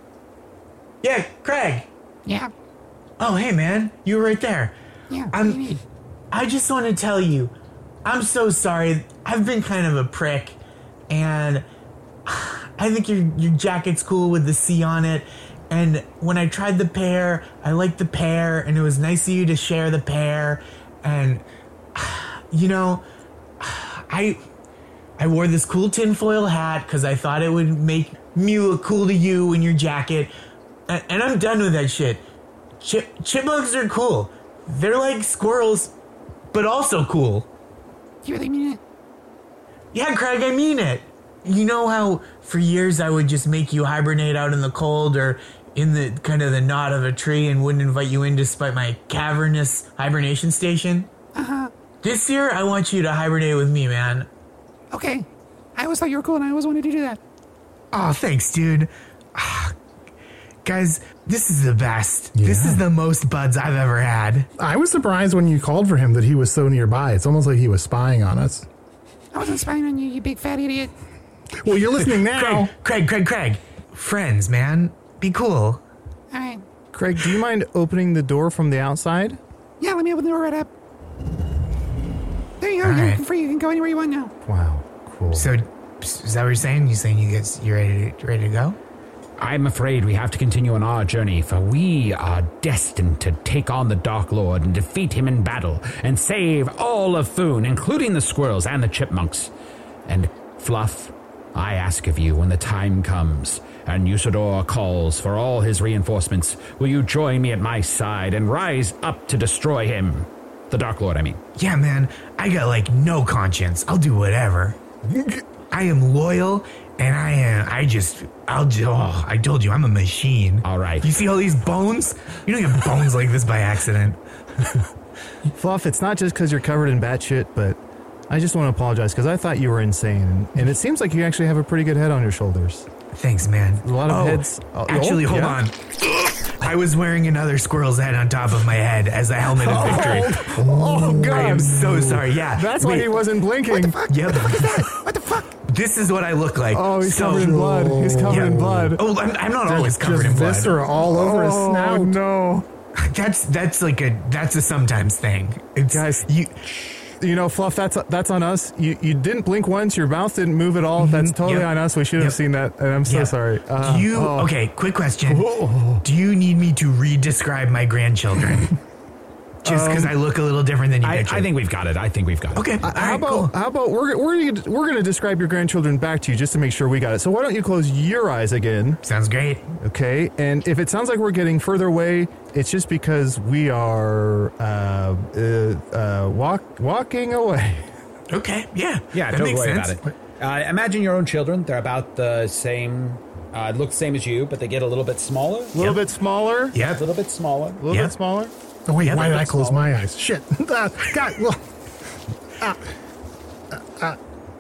Speaker 6: Yeah, Craig.
Speaker 8: Yeah.
Speaker 6: Oh, hey, man, you were right there.
Speaker 8: Yeah. What
Speaker 6: I'm-
Speaker 8: do you need?
Speaker 6: I just want to tell you, I'm so sorry. I've been kind of a prick, and I think your your jacket's cool with the C on it. And when I tried the pear, I liked the pear, and it was nice of you to share the pear. And you know, I I wore this cool tinfoil hat because I thought it would make me look cool to you in your jacket. And, and I'm done with that shit. Chip, chipmunks are cool. They're like squirrels, but also cool.
Speaker 8: You really mean it?
Speaker 6: Yeah, Craig, I mean it. You know how for years I would just make you hibernate out in the cold or in the kind of the knot of a tree and wouldn't invite you in despite my cavernous hibernation station?
Speaker 8: Uh-huh.
Speaker 6: This year, I want you to hibernate with me, man.
Speaker 8: Okay. I always thought you were cool and I always wanted to do that.
Speaker 6: Oh, thanks, dude. Ah, guys, this is the best. This
Speaker 7: Yeah.
Speaker 6: is the most buds I've ever had.
Speaker 7: I was surprised when you called for him that he was so nearby. It's almost like he was spying on us.
Speaker 8: I wasn't spying on you, you big fat idiot.
Speaker 7: Well, you're listening now.
Speaker 6: Craig, Craig, Craig, Craig. Friends, man. Be cool.
Speaker 8: All right.
Speaker 4: Craig, do you mind opening the door from the outside?
Speaker 8: Yeah, let me open the door right up. There you go.
Speaker 6: All
Speaker 8: You're
Speaker 6: right.
Speaker 8: free. You can go anywhere you want now.
Speaker 4: Wow, cool.
Speaker 6: So, is that what you're saying? You saying you guys, you ready to, ready to go?
Speaker 5: I'm afraid we have to continue on our journey, for we are destined to take on the Dark Lord and defeat him in battle and save all of Foon, including the squirrels and the chipmunks. And Fluff, I ask of you, when the time comes and Usador calls for all his reinforcements, will you join me at my side and rise up to destroy him? The Dark Lord, I mean.
Speaker 6: Yeah, man. I got like no conscience. I'll do whatever. I am loyal And I am, I just, I'll, ju- oh, I told you, I'm a machine.
Speaker 5: All right.
Speaker 6: You see all these bones? You don't get bones like this by accident.
Speaker 4: Fluff, it's not just because you're covered in bat shit, but I just want to apologize because I thought you were insane. And it seems like you actually have a pretty good head on your shoulders.
Speaker 6: Thanks, man.
Speaker 4: A lot of
Speaker 6: oh,
Speaker 4: heads. Oh,
Speaker 6: Actually, hold
Speaker 4: yeah.
Speaker 6: on. I was wearing another squirrel's head on top of my head as a helmet of victory.
Speaker 4: Oh, God.
Speaker 6: I am so sorry. Yeah.
Speaker 4: That's why
Speaker 6: Wait.
Speaker 4: he wasn't blinking.
Speaker 6: Yep.
Speaker 8: What the fuck?
Speaker 6: This is what I look like.
Speaker 4: Oh, he's
Speaker 6: so,
Speaker 4: covered in blood. He's covered
Speaker 6: Yeah.
Speaker 4: in blood.
Speaker 6: Oh, I'm, I'm not always covered
Speaker 7: Just
Speaker 6: in blood.
Speaker 7: viscera all over his
Speaker 4: Oh,
Speaker 7: snout.
Speaker 4: no.
Speaker 6: That's that's like a that's a sometimes thing. It's,
Speaker 4: Guys,
Speaker 6: you
Speaker 4: You know, Fluff, that's that's on us. You you didn't blink once. Your mouth didn't move at all. That's totally
Speaker 6: Yep.
Speaker 4: on us. We should have
Speaker 6: Yep.
Speaker 4: seen that. And I'm so
Speaker 6: Yep.
Speaker 4: sorry. Uh,
Speaker 6: Do you
Speaker 4: oh.
Speaker 6: okay? Quick question.
Speaker 4: Oh.
Speaker 6: Do you need me to re-describe my grandchildren? Just because
Speaker 4: Um,
Speaker 6: I look a little different than you
Speaker 5: I,
Speaker 6: pictured.
Speaker 5: I think we've got it. I think we've got it.
Speaker 6: Okay.
Speaker 4: Uh,
Speaker 6: all
Speaker 4: how
Speaker 6: right,
Speaker 4: about
Speaker 6: cool.
Speaker 4: how about we're we're we're going to describe your grandchildren back to you just to make sure we got it. So why don't you close your eyes again?
Speaker 6: Sounds great.
Speaker 4: Okay, and if it sounds like we're getting further away, it's just because we are uh, uh, uh, walk walking away.
Speaker 6: Okay. Yeah.
Speaker 5: Yeah,
Speaker 6: that
Speaker 5: don't
Speaker 6: makes
Speaker 5: worry
Speaker 6: sense.
Speaker 5: about it. Uh, imagine your own children. They're about the same, uh, look the same as you, but they get a little bit smaller.
Speaker 4: A little
Speaker 6: Yep.
Speaker 4: bit smaller.
Speaker 5: A
Speaker 6: Yep.
Speaker 5: little bit smaller.
Speaker 4: A little
Speaker 6: Yep.
Speaker 4: bit smaller.
Speaker 7: Oh, wait,
Speaker 6: Yeah,
Speaker 7: why did I
Speaker 6: that's
Speaker 7: close
Speaker 6: all.
Speaker 7: my eyes? Shit. Uh, God, well, uh, uh, uh,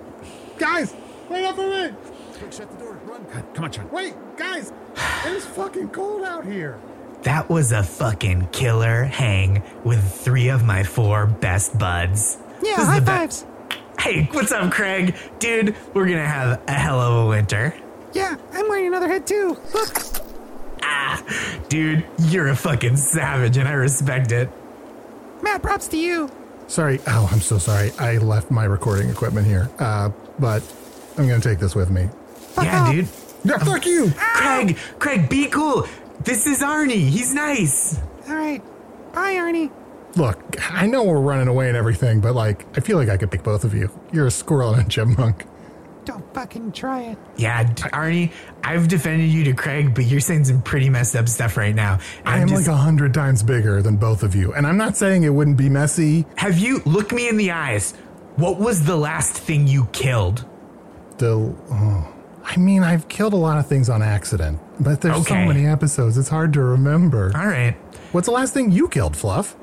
Speaker 7: guys, wait up for me. Shut the door. Run.
Speaker 5: Come on, Sean.
Speaker 7: Wait, guys, it is fucking cold out here.
Speaker 6: That was a fucking killer hang with three of my four best buds.
Speaker 8: Yeah,
Speaker 6: This is
Speaker 8: high
Speaker 6: the be-
Speaker 8: fives.
Speaker 6: Hey, what's up, Craig? Dude, we're gonna have a hell of a winter.
Speaker 8: Yeah, I'm wearing another head too. Look.
Speaker 6: Ah, dude, you're a fucking savage, and I respect it.
Speaker 8: Matt, props to you.
Speaker 7: Sorry. Oh, I'm so sorry. I left my recording equipment here. Uh, but I'm going to take this with me.
Speaker 8: Fuck
Speaker 6: yeah,
Speaker 8: off.
Speaker 6: dude.
Speaker 7: No, fuck you.
Speaker 6: Craig, Craig, be cool. This is Arnie. He's nice.
Speaker 8: All right. Bye, Arnie.
Speaker 7: Look, I know we're running away and everything, but like, I feel like I could pick both of you. You're a squirrel and a chipmunk.
Speaker 8: Don't fucking try it.
Speaker 6: Yeah, d- Arnie, I've defended you to Craig, but you're saying some pretty messed up stuff right now. And
Speaker 7: I
Speaker 6: I'm
Speaker 7: am
Speaker 6: just-
Speaker 7: like a hundred times bigger than both of you. And I'm not saying it wouldn't be messy.
Speaker 6: Have you, look me in the eyes. What was the last thing you killed?
Speaker 7: The, oh, I mean, I've killed a lot of things on accident, but there's
Speaker 6: Okay.
Speaker 7: so many episodes, it's hard to remember.
Speaker 6: All right.
Speaker 7: What's the last thing you killed, Fluff?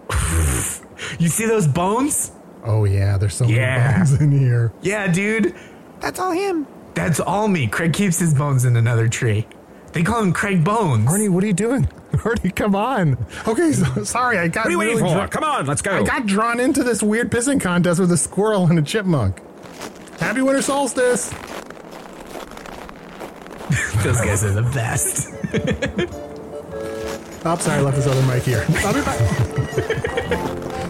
Speaker 6: You see those bones?
Speaker 7: Oh yeah, there's so
Speaker 6: Yeah.
Speaker 7: many bones in here.
Speaker 6: Yeah, dude.
Speaker 8: That's all him.
Speaker 6: That's all me. Craig keeps his bones in another tree. They call him Craig Bones.
Speaker 4: Arnie, what are you doing? Arnie, come on.
Speaker 7: Okay, so, sorry, I got
Speaker 5: What are you waiting
Speaker 7: really
Speaker 5: for?
Speaker 7: dra-
Speaker 5: Come on, let's go.
Speaker 7: I got drawn into this weird pissing contest with a squirrel and a chipmunk. Happy winter solstice!
Speaker 6: Those guys are the best.
Speaker 7: Oh, sorry, I left this other mic here. I'll be back.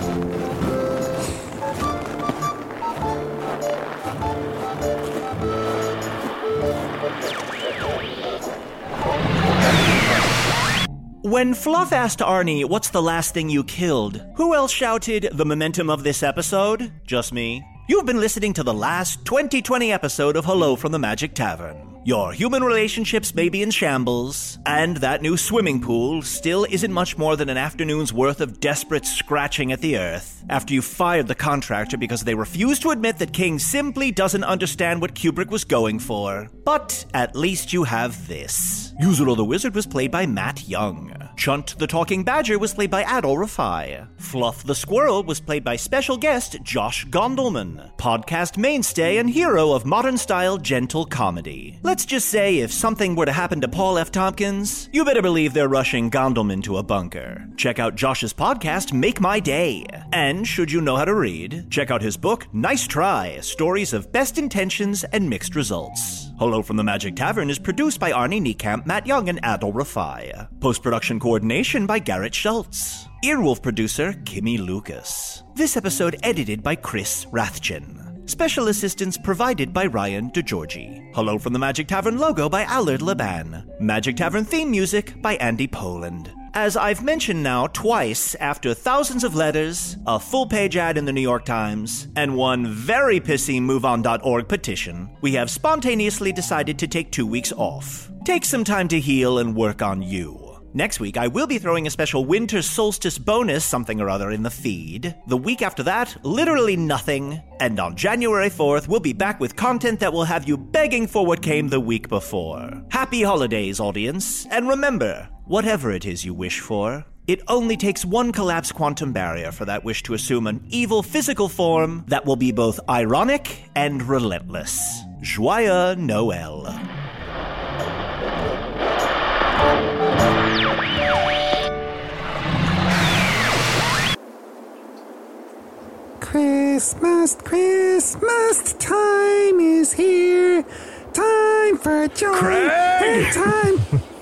Speaker 2: When Fluff asked Arnie, what's the last thing you killed? Who else shouted the momentum of this episode? Just me. You've been listening to the last twenty twenty episode of Hello from the Magic Tavern. Your human relationships may be in shambles, and that new swimming pool still isn't much more than an afternoon's worth of desperate scratching at the earth after you fired the contractor because they refused to admit that King simply doesn't understand what Kubrick was going for. But at least you have this. Yuzuru the Wizard was played by Matt Young. Chunt the Talking Badger was played by Adol Rafai. Fluff the Squirrel was played by special guest Josh Gondelman, podcast mainstay and hero of modern-style gentle comedy. Let's just say if something were to happen to Paul F. Tompkins, you better believe they're rushing Gondelman to a bunker. Check out Josh's podcast, Make My Day. And should you know how to read, check out his book, Nice Try, Stories of Best Intentions and Mixed Results. Hello from the Magic Tavern is produced by Arnie Niekamp, Matt Young, and Adol Rafai. Post-production coordination by Garrett Schultz. Earwolf producer, Kimmy Lucas. This episode edited by Chris Rathjen. Special assistance provided by Ryan DeGiorgi. Hello from the Magic Tavern logo by Allard Laban. Magic Tavern theme music by Andy Poland. As I've mentioned now twice after thousands of letters, a full-page ad in the New York Times, and one very pissy MoveOn dot org petition, we have spontaneously decided to take two weeks off. Take some time to heal and work on you. Next week, I will be throwing a special winter solstice bonus something or other in the feed. The week after that, literally nothing. And on January fourth, we'll be back with content that will have you begging for what came the week before. Happy holidays, audience. And remember, whatever it is you wish for, it only takes one collapsed quantum barrier for that wish to assume an evil physical form that will be both ironic and relentless. Joyeux Noël.
Speaker 8: Christmas, Christmas time is here. Time for joy.
Speaker 4: Craig!
Speaker 8: And time